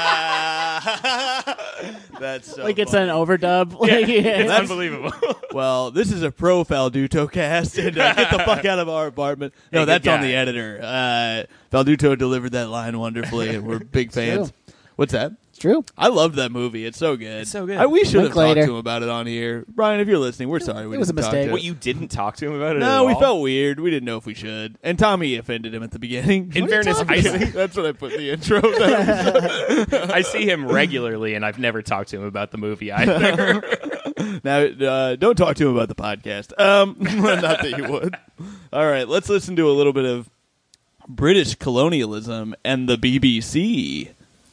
That's so Like it's funny. an overdub. Like, It's yeah. unbelievable. Well, this is a pro Falduto cast, and uh, get the fuck out of our apartment. No, Hey, good that's on guy. the editor. Uh, Falduto delivered that line wonderfully, and we're big fans. true. What's that? It's true. I loved that movie. It's so good. It's so good. I, we should have Linklater. talked to him about it on here. Brian, if you're listening, we're sorry. We It was a didn't talk mistake. to What, him. you didn't talk to him about it? No, at we all? felt weird. We didn't know if we should. And Tommy offended him at the beginning. In fairness, I, That's what I put in the intro. I see him regularly, and I've never talked to him about the movie either. Now, uh, don't talk to him about the podcast. Um, not that you would. All right, let's listen to a little bit of British colonialism and the B B C.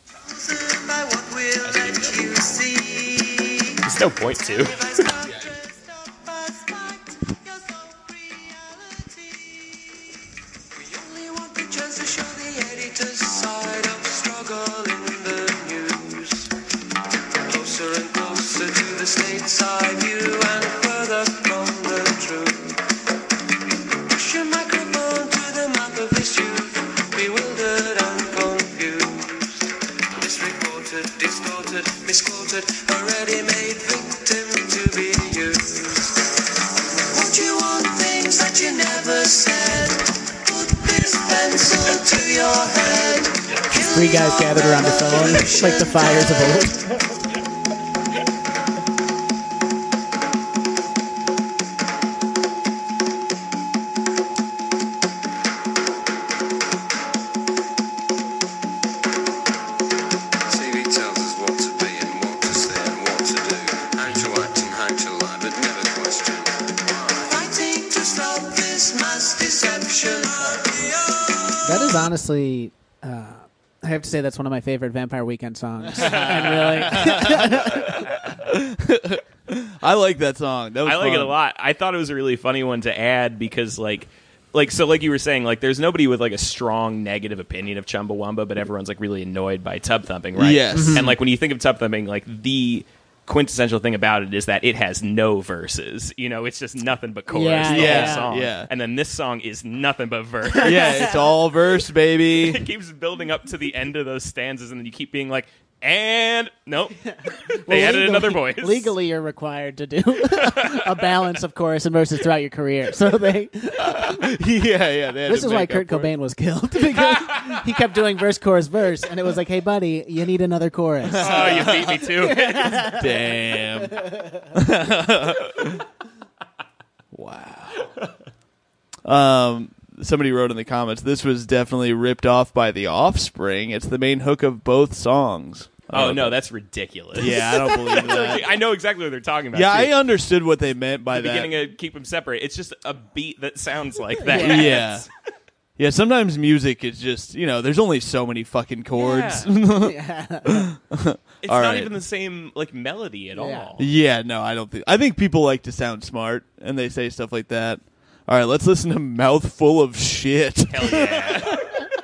There's no point to. Misquoted, a ready-made victim to be used. Won't you want things that you never said? Put this pencil to your head. Three guys gathered around the phone, like the fires of old. That is honestly, uh, I have to say that's one of my favorite Vampire Weekend songs. And really, I like that song. That was I like fun. it a lot. I thought it was a really funny one to add because, like, like so, like you were saying, like there's nobody with like a strong negative opinion of Chumbawamba, but everyone's like really annoyed by Tub Thumping, right? Yes. Mhm. And like when you think of Tub Thumping, like the quintessential thing about it is that it has no verses. You know, it's just nothing but chorus Yeah, the yeah, whole song. yeah. And then this song is nothing but verse. Yeah, it's all verse, baby. It keeps building up to the end of those stanzas, and then you keep being like, and nope, they added legally- another voice. Legally, you're required to do a balance of chorus and verses throughout your career. So they. yeah, yeah. They had This to is why make Kurt up for it. Cobain was killed because he kept doing verse, chorus, verse, and it was like, "Hey, buddy, you need another chorus." Oh, you beat me too. Damn. Wow. Um, somebody wrote in the comments, this was definitely ripped off by The Offspring. It's the main hook of both songs. Oh no, that's ridiculous. Yeah, I don't believe that. I know exactly what they're talking about. Yeah, too. I understood what they meant by the that. beginning of Keep Them Separate. It's just a beat that sounds like that. Yeah. Yeah, sometimes music is just, you know, there's only so many fucking chords. Yeah. It's All not right. even the same like melody at Yeah. all. Yeah, no, I don't think. I think people like to sound smart and they say stuff like that. All right, let's listen to Mouthful of Shit. Hell yeah.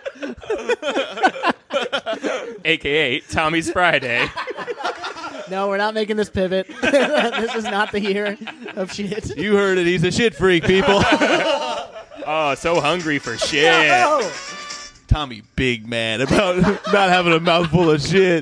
A K A Tommy's Friday. No, we're not making this pivot. This is not the year of shit. You heard it. He's a shit freak, people. Oh, so hungry for shit. Oh. Tommy big mad about not having a mouthful of shit.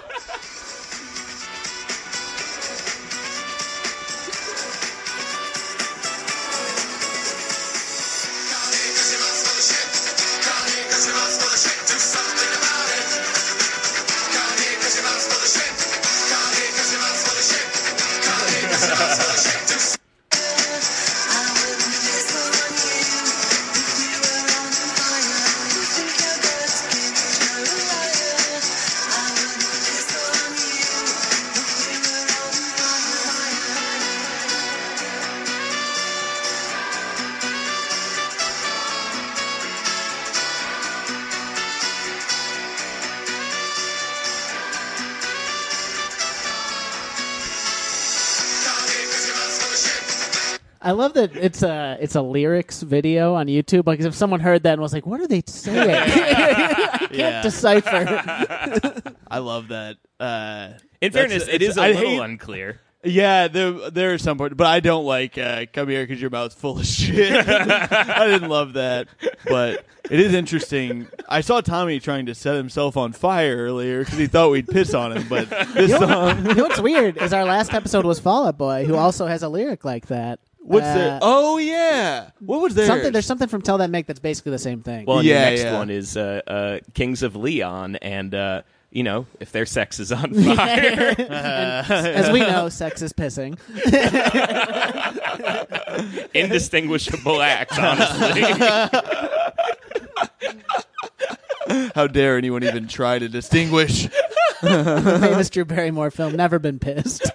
I love that it's a it's a lyrics video on YouTube. Like if someone heard that and was like, "What are they saying?" I can't Yeah. decipher. I love that. Uh, In that's- fairness, it it's- is a I little hate- unclear. Yeah, there there are some parts, but I don't like uh, "Come here because your mouth's full of shit." I didn't love that, but it is interesting. I saw Tommy trying to set himself on fire earlier because he thought we'd piss on him, but this song. You know what's weird is our last episode was Fall Out Boy, who also has a lyric like that. What's Uh, there? Oh yeah, what was there? Something there's something from Tell That Mick that's basically the same thing. Well, and Yeah, the next yeah. one is uh, uh, Kings of Leon, and uh, you know, if their sex is on fire, As we know, sex is pissing. indistinguishable acts. Honestly, How dare anyone even try to distinguish? The famous Drew Barrymore film, Never Been Pissed.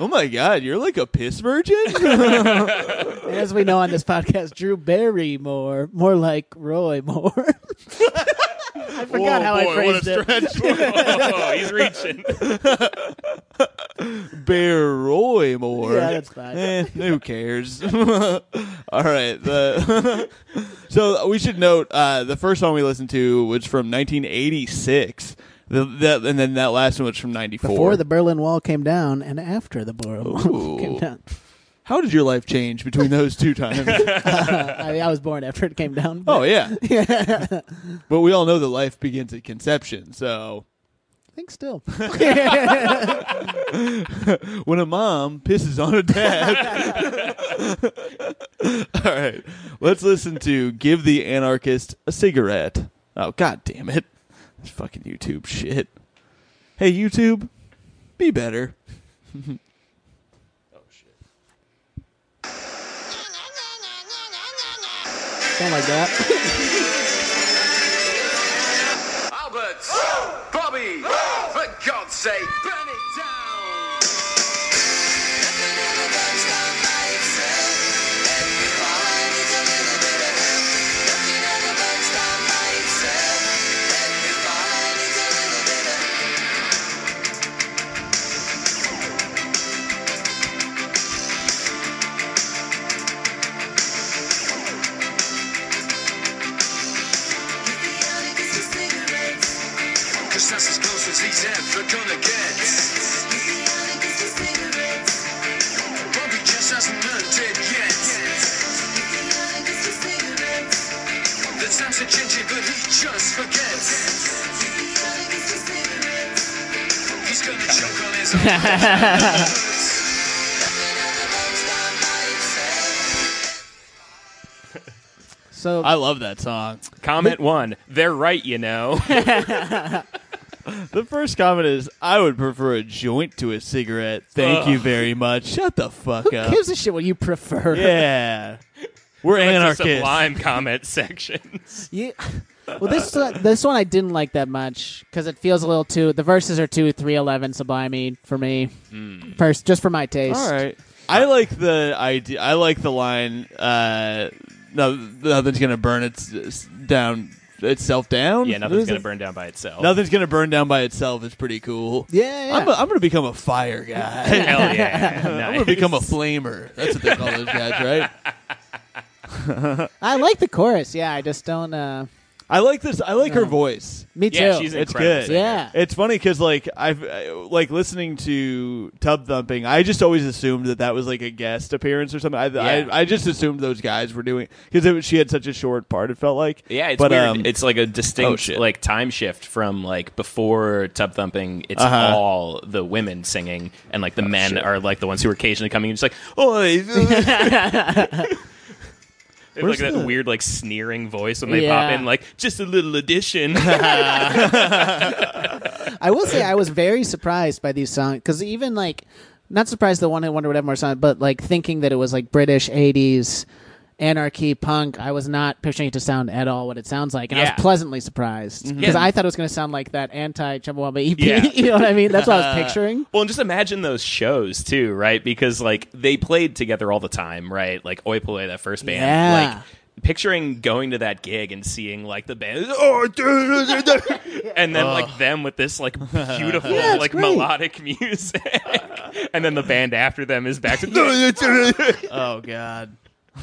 Oh my God, you're like a piss virgin? As we know on this podcast, Drew Barrymore, more like Roy Moore. I forgot how I phrased it. Oh, he's reaching. Bear Roy Moore. Yeah, that's fine. Eh, who cares? All right. The so we should note uh, the first song we listened to was from nineteen eighty-six. The, that, and then that last one was from ninety-four. Before the Berlin Wall came down and after the Berlin Wall came down. How did your life change between those two times? Uh, I, I was born after it came down. Oh, yeah. But we all know that life begins at conception, so... I think still. When a mom pisses on a dad. All right. Let's listen to Give the Anarchist a Cigarette. Oh, God damn it. This fucking YouTube shit. Hey, YouTube, be better. Something like that. Albert, Bobby, for God's sake, burn it down. Nothing ever burns down by itself. Everyone needs a little bit of help. Nothing ever burns down by itself. Everyone needs a little bit of Cause that's as close as he's ever gonna get. Bobby just hasn't learned it yet. The times are changing, but he just forgets. He's gonna choke on his own words. So I love that song. Comment one. They're right, you know. The first comment is, I would prefer a joint to a cigarette. Thank you very much. Shut the fuck who up. gives a shit what you prefer? Yeah. We're That's the anarchists. sublime comment sections. Yeah. Well, this uh, this one I didn't like that much because it feels a little too. The verses are too three eleven sublime for me. Mm. First, just for my taste. All right. I like the idea. I like the line, uh, no, nothing's going to burn its, its down itself down. Yeah, What nothing's is gonna it? burn down by itself. Nothing's going to burn down by itself is pretty cool. Yeah, yeah. I'm, a, I'm going to become a fire guy. Hell yeah. I'm going Nice. to become a flamer. That's what they call those guys, right? I like the chorus. Yeah, I just don't. Uh, I like this. I like her No. voice. me too. Yeah, she's an It's incredible good. singer. Yeah. It's funny because like I've I- like listening to Tub Thumping. I just always assumed that that was like a guest appearance or something. I Yeah. I, I just assumed those guys were doing because she had such a short part. It felt like Yeah, it's but, weird. Um, it's like a oh, distinct shit. like time shift from like before Tub Thumping. It's Uh-huh. all the women singing, and like the men shit. are like the ones who are occasionally coming in, just like, oh, they have like Where's that the- weird like sneering voice when they Yeah. pop in, like just a little addition. I will say I was very surprised by these songs because even like not surprised the one I Wonder What Evermore song, but like thinking that it was like British eighties anarchy punk. I was not picturing it to sound at all what it sounds like, and I Yeah. was pleasantly surprised because Yeah. I thought it was going to sound like that anti Chumbawamba E P. Yeah. You know what I mean? That's what I was picturing. Well, and just imagine those shows too, right? Because like they played together all the time, right? Like Oi Polloi, that first band. Yeah. Like picturing going to that gig and seeing like the band, oh, duh, duh, duh, duh," and then like them with this like beautiful Yeah, it's like great. melodic music, and then the band after them is back to. oh god,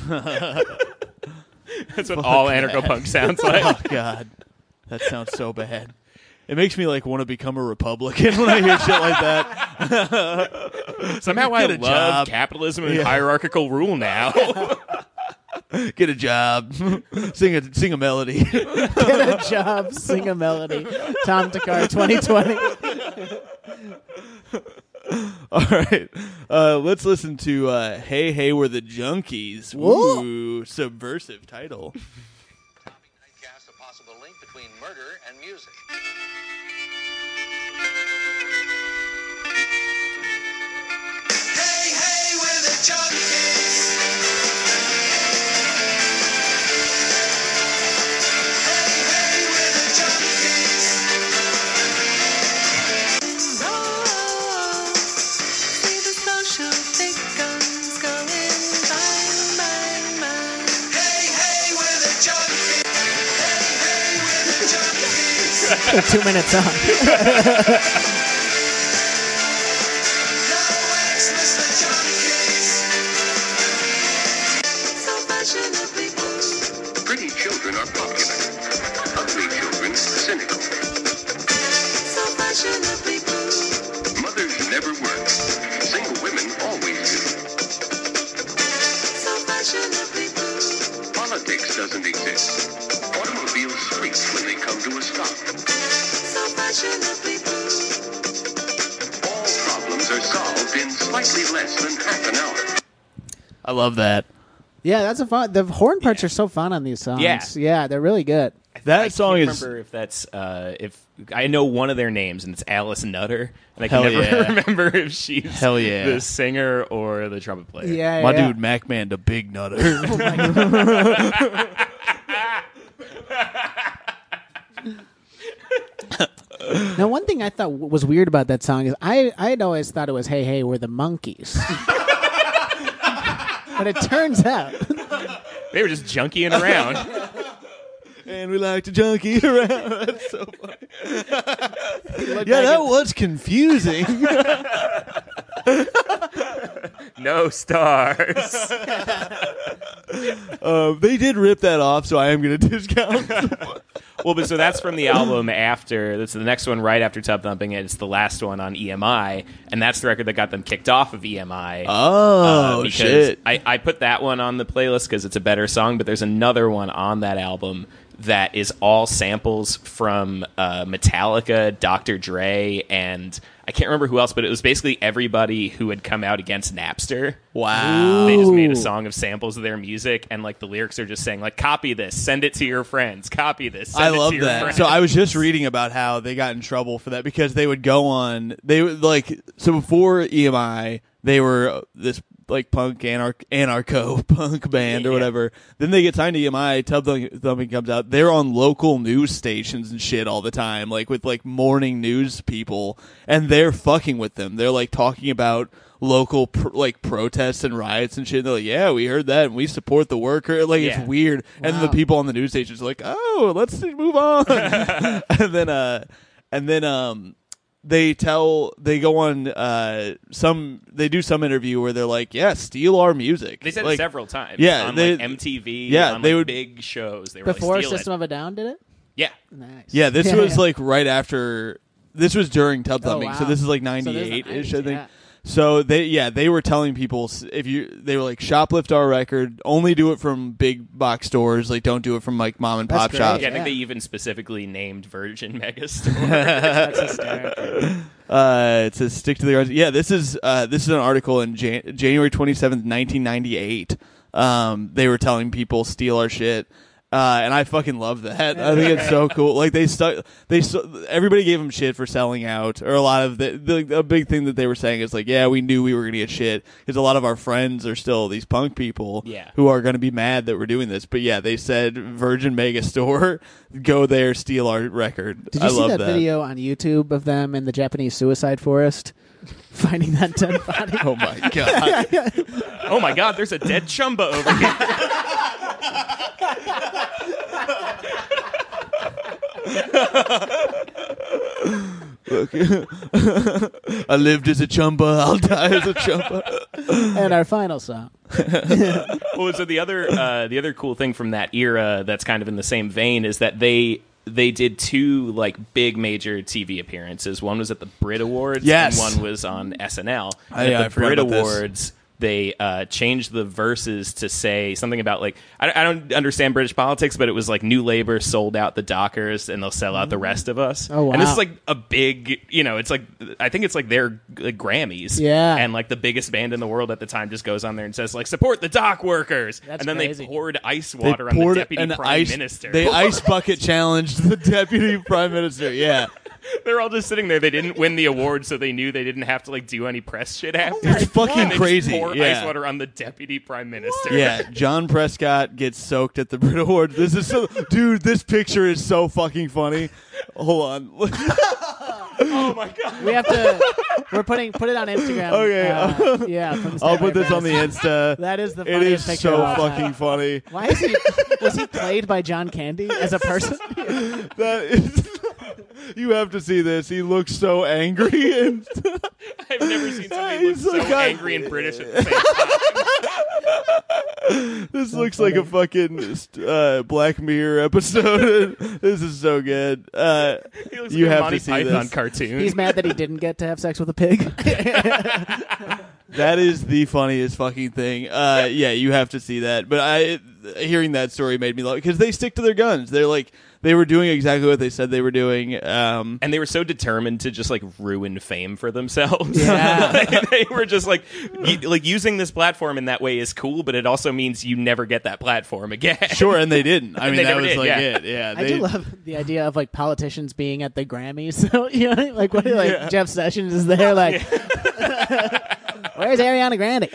That's what all anarcho-punk sounds like. oh god, that sounds so bad. It makes me like want to become a Republican when I hear shit like that. Somehow I Get a love job. capitalism and Yeah. hierarchical rule now. Get a job, sing a sing a melody. Get a job, sing a melody. Tom Takar, twenty twenty. All right, uh, let's listen to uh, "Hey Hey We're the Junkies." Whoa. Ooh, subversive title. Nightcast, a possible link between murder and music. Hey, hey, we're the junkies. Hey, hey, we're the junkies. So, see the social A two minute song. Pretty children are popular. Ugly children, cynical. Mothers never work. Single women always do. Politics doesn't exist. Automobiles screech when they come to a stop. All problems are solved in slightly less than half an hour. I love that. Yeah, that's a fun. The horn parts are so fun on these songs. Yeah. yeah, they're really good. That I song can't is remember if that's uh, if I know one of their names and it's Alice Nutter, and I Hell can never yeah. remember if she's Hell yeah. the singer or the trumpet player. Yeah, my yeah. dude Macman, the big nutter. Now, one thing I thought w- was weird about that song is I I had always thought it was "Hey Hey, We're the Monkees," but it turns out They were just junkying around. And we like to junkie around. That's so funny. Yeah, that was confusing. No stars. uh, they did rip that off, so I am going to discount. Well, but so that's from the album after. That's the next one right after Tub Thumping. And it's the last one on E M I, and that's the record that got them kicked off of E M I. Oh, uh, because shit. I, I put that one on the playlist because it's a better song, but there's another one on that album that is all samples from uh, Metallica, Doctor Dre, and I can't remember who else, but it was basically everybody who had come out against Napster. Wow. They just made a Ooh. song of samples of their music, and like the lyrics are just saying like, copy this, send it to your friends, copy this, send I it love to your that. friends. So I was just reading about how they got in trouble for that because they would go on. They would like so before E M I, they were this like punk anarch anarcho punk band or Yeah. whatever. Then they get signed to E M I. Tub Thump- Thumping comes out. They're on local news stations and shit all the time, like with like morning news people, and they're fucking with them. They're like talking about local pr- like protests and riots and shit. They're like, yeah, we heard that and we support the worker. Like Yeah. it's weird. And then the Wow. people on the news stations are like, oh, let's move on. and then uh, and then um. They tell they go on uh some they do some interview where they're like, yeah, steal our music. They said like, it several times. yeah, on they- like M T V. yeah, on, they like, would- big shows. They were before like, steal System it. of a Down did it. Yeah, Nice. Yeah, this Yeah, was yeah. like right after. This was during Tub Oh, Thumping, so wow. this is like So this is the ninety-eight ish, I nineties, think. yeah. So they, yeah, they were telling people s- if you, they were like, shoplift our record, only do it from big box stores, like don't do it from like mom and That's pop great. shops. yeah. I think Yeah. they even specifically named Virgin Megastore. That's hysterical. Uh, it says stick to the guns. Yeah, this is uh, this is an article in Jan- January twenty seventh, nineteen ninety eight. Um, they were telling people steal our shit. Uh, and I fucking love that. I think it's so cool. Like they stuck, they stu- everybody gave them shit for selling out, or a lot of the, the a big thing that they were saying is like, yeah, we knew we were gonna get shit because a lot of our friends are still these punk people, Yeah. who are gonna be mad that we're doing this. But yeah, they said Virgin Megastore, go there, steal our record. Did you I see love that, video on YouTube of them in the Japanese suicide forest finding that dead body? Oh my god. Oh my God, there's a dead Chumba over here. Look, I lived as a chumba. I'll die as a chumba. And our final song. Well, so the other uh, the other cool thing from that era that's kind of in the same vein is that they they did two like big major T V appearances. One was at the Brit Awards, Yes. and one was on S N L. I- And yeah, at I the forgot Brit about this. Awards, they uh, changed the verses to say something about like I, I don't understand British politics, but it was like New Labour sold out the Dockers and they'll sell out the rest of us. Oh, And this wow. is like a big, you know, it's like I think it's like their like Grammys. Yeah. And like the biggest band in the world at the time just goes on there and says like support the dock workers. That's and then crazy. they poured ice They water on the poured deputy an prime ice, minister. They ice bucket challenged the deputy prime minister. Yeah. They're all just sitting there. They didn't win the award, so they knew they didn't have to like do any press shit after. It's fucking And they crazy. Just pour Yeah. ice water on the deputy prime minister. Yeah, John Prescott gets soaked at the Brit Awards. This is so, dude. This picture is so fucking funny. Hold on. Oh my god. We have to. We're putting put it on Instagram. Okay. Uh, yeah. From the I'll Stanley put this on the Brothers. Insta. That is the It funniest is picture so of all time. fucking funny. Why is he? Was he played by John Candy as a person? That is. You have to see this. He looks so angry, and I've never seen somebody look He's so like, God. angry and British at the same time. this looks like a fucking uh, Black Mirror episode. This is so good. Uh, He looks you like a have Monty to see Python this. cartoon. He's mad that he didn't get to have sex with a pig. That is the funniest fucking thing. Uh, yeah, you have to see that. But I, hearing that story made me laugh because they stick to their guns. They're like they were doing exactly what they said they were doing. Um, and they were so determined to just like ruin fame for themselves. Yeah. they, they were just like, y- like using this platform in that way is cool, but it also means you never get that platform again. sure, and they didn't. I And mean, they that never was did, like yeah. it. Yeah, I they, do love the idea of like politicians being at the Grammys. So you know, like what, like Yeah. Jeff Sessions is there, like, where's Ariana Grande?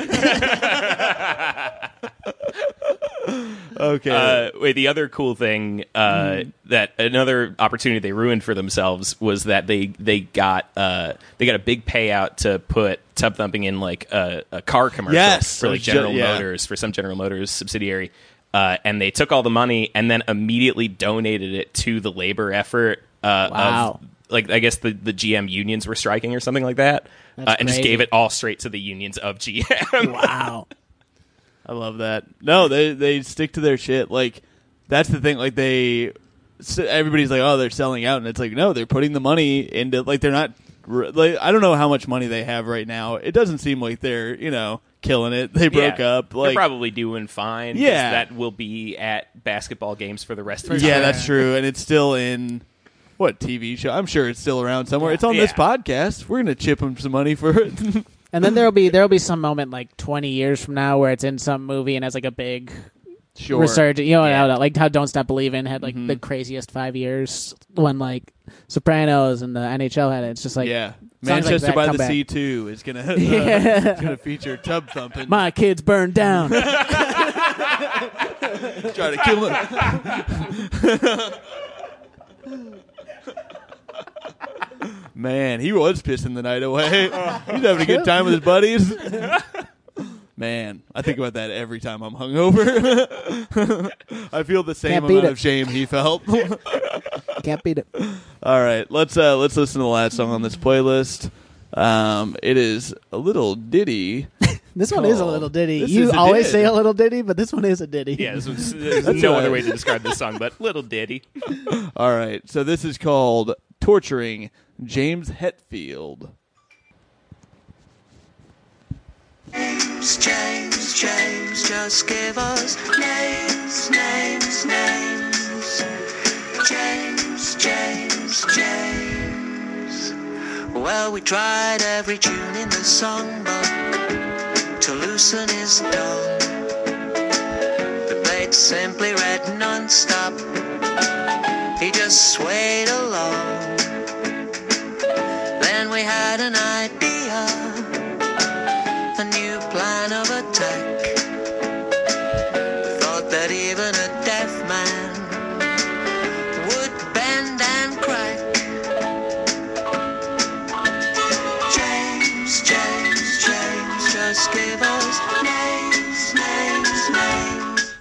Okay. Uh, wait, the other cool thing uh, that another opportunity they ruined for themselves was that they they got uh, they got a big payout to put Tub Thumping in like a, a car commercial Yes, for I like was ju- General yeah. Motors for some General Motors subsidiary, uh, and they took all the money and then immediately donated it to the labor effort. Uh, Wow. Of, like I guess the, the G M unions were striking or something like that, That's uh, and just crazy. gave it all straight to the unions of G M. Wow. I love that. No, they they stick to their shit. Like that's the thing. Like they, s- everybody's like, oh, they're selling out, and it's like, no, they're putting the money into. Like they're not. r- Like I don't know how much money they have right now. It doesn't seem like they're you know killing it. They broke Yeah. up. Like They're probably doing fine. 'cause Yeah. that will be at basketball games for the rest of the yeah, time. that's true, and it's still in. What T V show? I'm sure it's still around somewhere. It's on this Yeah. podcast. We're gonna chip them some money for it. And then there'll be there'll be some moment like twenty years from now where it's in some movie and has like a big Sure. resurgence. You know, Yeah. how- like how Don't Stop Believing had like Mhm. the craziest five years when like Sopranos and the N H L had it. It's just like Yeah. songs like Manchester that by come the back. Sea two is gonna uh, Yeah. is gonna feature Tub Thumping. My kids burned down. Try to kill him. Man, he was pissing the night away. He's having a good time with his buddies. Man, I think about that every time I'm hungover. I feel the same Can't beat amount it. of shame he felt. Can't beat it. All right, let's uh, let's listen to the last song on this playlist. Um, it is a little ditty. This one is a Cool. little ditty. This You is a always did. say a little ditty, but this one is a ditty. Yeah, this was, there's That's no all other right. way to describe this song, but little ditty. All right, so this is called "Torturing James Hetfield." James, James, James, just give us names, names, names. James, James, James. Well, we tried every tune in the songbook to loosen his tongue. We played Simply Red non-stop. He just swayed along. Then we had an idea, a new plan of attack. We thought that even a deaf man would bend and crack. James, James, James, just give us names, names, names.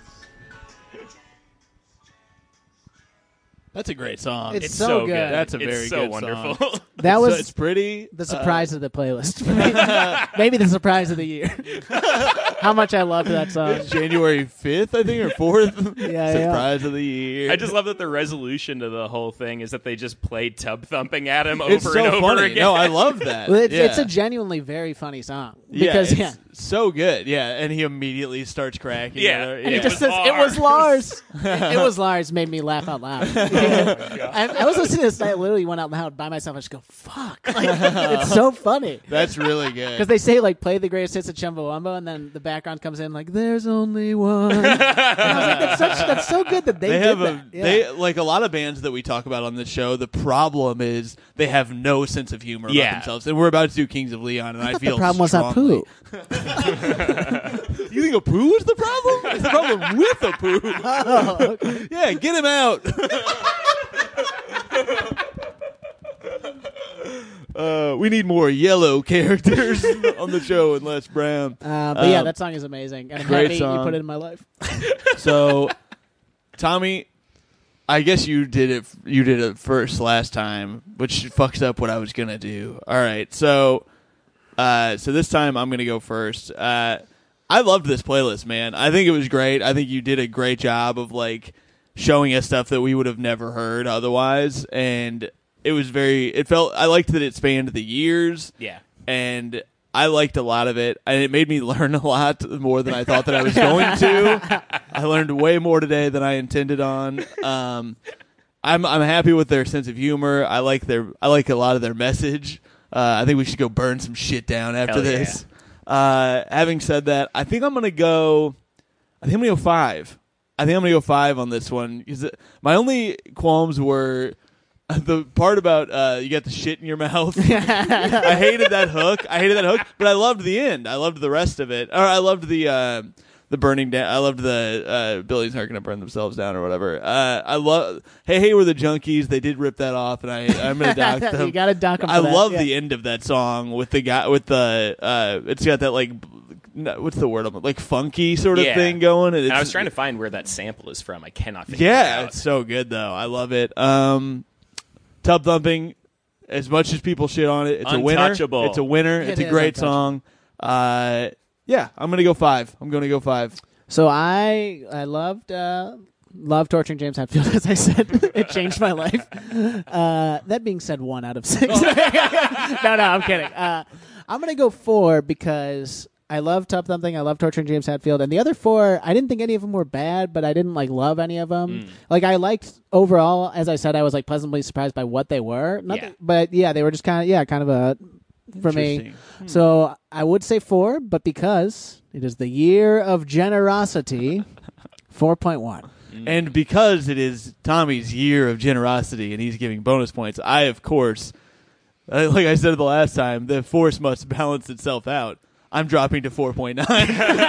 That's a great song. It's It's so so good. good. That's a It's very so good wonderful. song. That So was it's pretty. the uh, surprise of the playlist. Maybe the surprise of the year. How much I loved that song. January fifth, I think, or fourth. yeah. Surprise of the year. I just love that the resolution to the whole thing is that they just played Tub Thumping at him over It's so and over funny. again. No, I love that. Well, it's, yeah. it's a genuinely very funny song. yeah, Because, it's yeah. so good. Yeah, and he immediately starts cracking. Yeah. at her. And And It he just was says, "It was Lars." Lars." it, it was Lars. Made me laugh out loud. I, I was listening to this. I literally went out loud by myself. I just go, "Fuck!" Like, it's so funny That's really good. because they say like, "Play the greatest hits of Chumbawamba," and then the background comes in like, "There's only one." And I was like, "That's such. That's so good that they, they did have a that." Yeah. they like a lot of bands that we talk about on this show. The problem is they have no sense of humor Yeah. about themselves, and we're about to do Kings of Leon, and I, I thought feel the problem was that strongly- poo. You think a poo is the problem? It's the problem with a poo. Oh, okay. Yeah, get him out. uh, we need more yellow characters on the show and less brown. Uh, but yeah, Um, that song is amazing, and I'm great happy song. you put it in my life. So, Tommy, I guess you did it. You did it first last time, which fucks up what I was gonna do. All right, so, uh, so this time I'm gonna go first. Uh, I loved this playlist, man. I think it was great. I think you did a great job of like showing us stuff that we would have never heard otherwise, and it was very. It felt. I liked that it spanned the years. Yeah, and I liked a lot of it, and it made me learn a lot more than I thought that I was going to. I learned way more today than I intended on. Um, I'm I'm happy with their sense of humor. I like their I like a lot of their message. Uh, I think we should go burn some shit down after Hell this. Uh, having said that, I think I'm gonna go. I think I'm gonna go five. I think I'm gonna go five on this one because my only qualms were. The part about uh, you got the shit in your mouth. I hated that hook. I hated that hook, but I loved the end. I loved the rest of it. Or I loved the uh, the burning down. I loved the uh, buildings aren't going to burn themselves down or whatever. Uh, I love. Hey, hey, we're the junkies. They did rip that off, and I I'm going to dock them. You got to dock them. I for that. love yeah. the end of that song with the guy with the. Uh, it's got that like. What's the word? Like funky sort of Yeah. thing going. And, and it's, I was trying to find where that sample is from. I cannot figure Yeah, it out. it's so good though. I love it. Um, Tub Thumping, as much as people shit on it, it's Untouchable. a winner. It's a winner. It It's a is great untouchable. song. Uh, yeah, I'm gonna go five. I'm gonna go five. So I I loved uh, loved torturing James Hetfield. As I said, it changed my life. Uh, that being said, one out of six. no, no, I'm kidding. Uh, I'm gonna go four because I love Tub Thumping. I love torturing James Hetfield, and the other four, I didn't think any of them were bad, but I didn't like love any of them. Mm. Like I liked overall, as I said, I was like pleasantly surprised by what they were. Nothing, Yeah. but yeah, they were just kind of yeah, kind of a for me. Interesting. So I would say four, but because it is the year of generosity, four point one. And because it is Tommy's year of generosity and he's giving bonus points, I of course, uh, like I said the last time, the force must balance itself out. I'm dropping to four point nine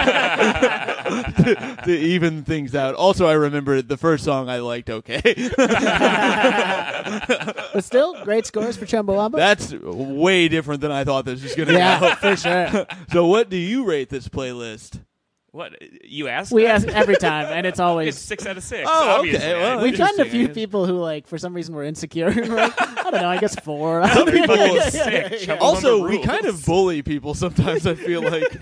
to, to even things out. Also, I remember the first song I liked okay. But still, great scores for Chumbawamba. That's way different than I thought this was going to yeah, go. for sure. So what do you rate this playlist? What you asked? We that? ask every time, and it's always. It's six out of six. Oh, obviously. okay, well, We've gotten a interesting, I few guess. people who, like, for some reason were insecure. We're like, I don't know, I guess four. Some people Yeah, sick. yeah, yeah. Also, Chumbawamba we rules. kind of bully people sometimes, I feel like.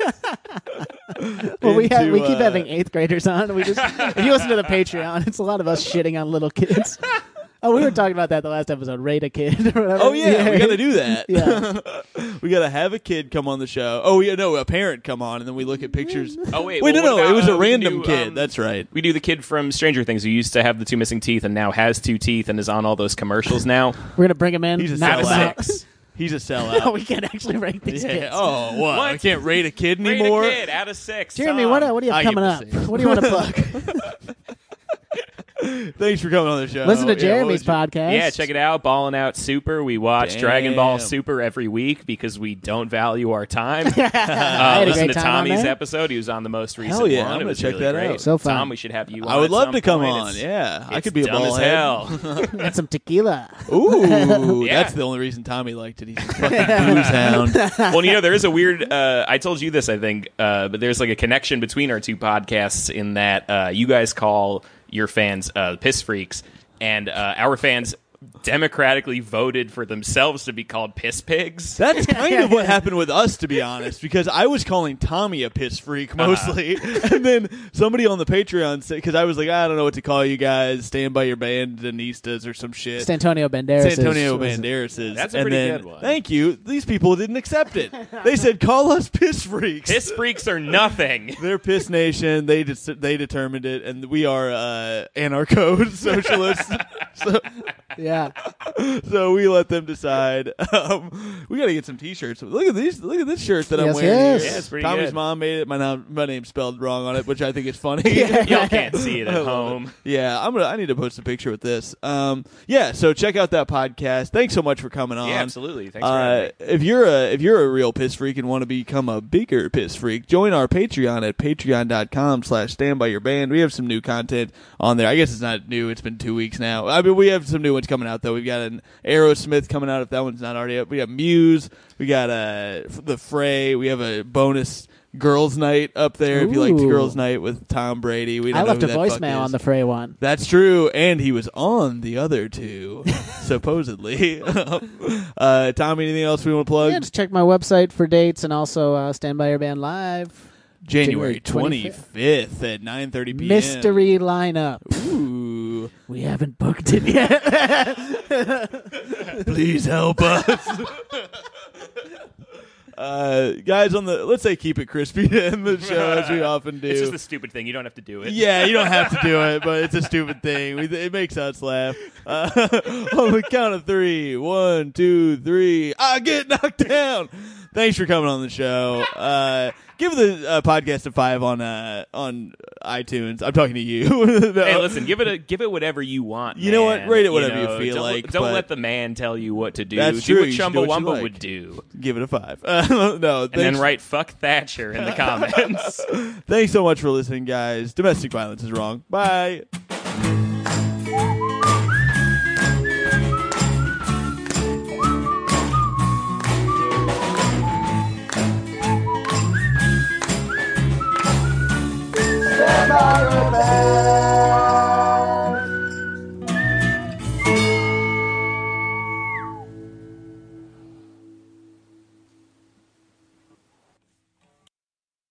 Well, we have into, we keep uh, having eighth graders on. We just if you listen to the Patreon, it's a lot of us shitting on little kids. Oh, we were talking about that the last episode. Rate a kid or whatever. Oh, yeah, we got to do that. Yeah. We got to have a kid come on the show. Oh, yeah, no, a parent come on, and then we look at pictures. Oh wait, Wait, well, no, what no, it about, was a uh, we random do, kid. um, That's right. We do the kid from Stranger Things who used to have the two missing teeth and now has two teeth and is on all those commercials now. We're gonna bring him in. He's a knock him sellout. out. Six. He's a No, sellout. we can't actually rate these Yeah. kids. Oh, what? What? I can't rate a kid Rate anymore? a kid out of six. Jeremy, Tom. what, what do you have I give coming him up? a six. What do you want to plug? Thanks for coming on the show. Listen to Yeah, what Jeremy's was your- podcast. Yeah, check it out. Ballin' Out Super. We watch Dragon Ball Damn. Super every week because we don't value our time. I Uh, had a listen great to time on Tommy's there. episode. He was on the most recent Hell yeah, one. I'm It gonna was check really that great. out. So fun. Tom, we should have you on I would at love some to come point. on. It's- Yeah, I it's could be a dumb as ballhead. hell. And some tequila. Ooh, Yeah. that's the only reason Tommy liked it. He's a fucking booze hound. Well, you know, there is a weird. Uh, I told you this, I think, uh, but there's like a connection between our two podcasts in that uh, you guys call your fans uh, piss freaks, and uh, our fans democratically voted for themselves to be called piss pigs. That's kind of what happened with us, to be honest, because I was calling Tommy a piss freak mostly, and then somebody on the Patreon said, because I was like, I don't know what to call you guys, Stand By Your Bandanistas or some shit. Santonio Banderas. Santonio is- Banderas. That's a and pretty then, good one. Thank you. These people didn't accept it. They said, call us piss freaks. Piss freaks are nothing. They're Piss Nation. They de- they determined it, and we are uh, anarcho socialists. so, Yeah. so we let them decide. Um, we got to get some T-shirts. Look at these. Look at this shirt that I'm Yes, wearing. yes. here. Yeah, it's pretty Tommy's good. mom made it. My nom- my name's spelled wrong on it, which I think is funny. Y'all can't see it I at love home. it. Yeah, I'm gonna. I need to post a picture with this. Um, yeah. So check out that podcast. Thanks so much for coming on. Yeah, absolutely. Thanks for having Uh, me. if you're a if you're a real piss freak and want to become a bigger piss freak, join our Patreon at patreon dot com slash stand by your band. We have some new content on there. I guess it's not new. It's been two weeks now. I mean, we have some new ones coming out though. We've got an Aerosmith coming out. If that one's not already up, we got Muse. We got uh, the Fray. We have a bonus Girls Night up there. If you liked Ooh. Girls Night with Tom Brady, we don't I know left who a that fuck voicemail is. on the Frey one. That's true, and he was on the other two, supposedly. uh, Tommy, anything else we want to plug? Yeah, just check my website for dates and also uh, Stand By Your Band Live. January January twenty-fifth. twenty-fifth at nine thirty p.m. Mystery lineup. Ooh. We haven't booked it yet. Please help us. Uh, guys, on the let's say keep it crispy to end the show as we often do. It's just a stupid thing. You don't have to do it. Yeah, you don't have to do it, but it's a stupid thing. We, it makes us laugh. Uh, on the count of three, one, two, three. I get knocked down. Thanks for coming on the show. Uh, give the uh, podcast a five on uh, on iTunes. I'm talking to you. No. Hey, listen, give it a give it whatever you want. You know what? man. Rate it whatever you know, feel don't, like, Don't but- let the man tell you what to do. That's do true. what You should do what you Chumbawamba like. would do, Give it a five. Uh, no, and then thanks- write "fuck Thatcher" in the comments. Thanks so much for listening, guys. Domestic violence is wrong. Bye. Stand by your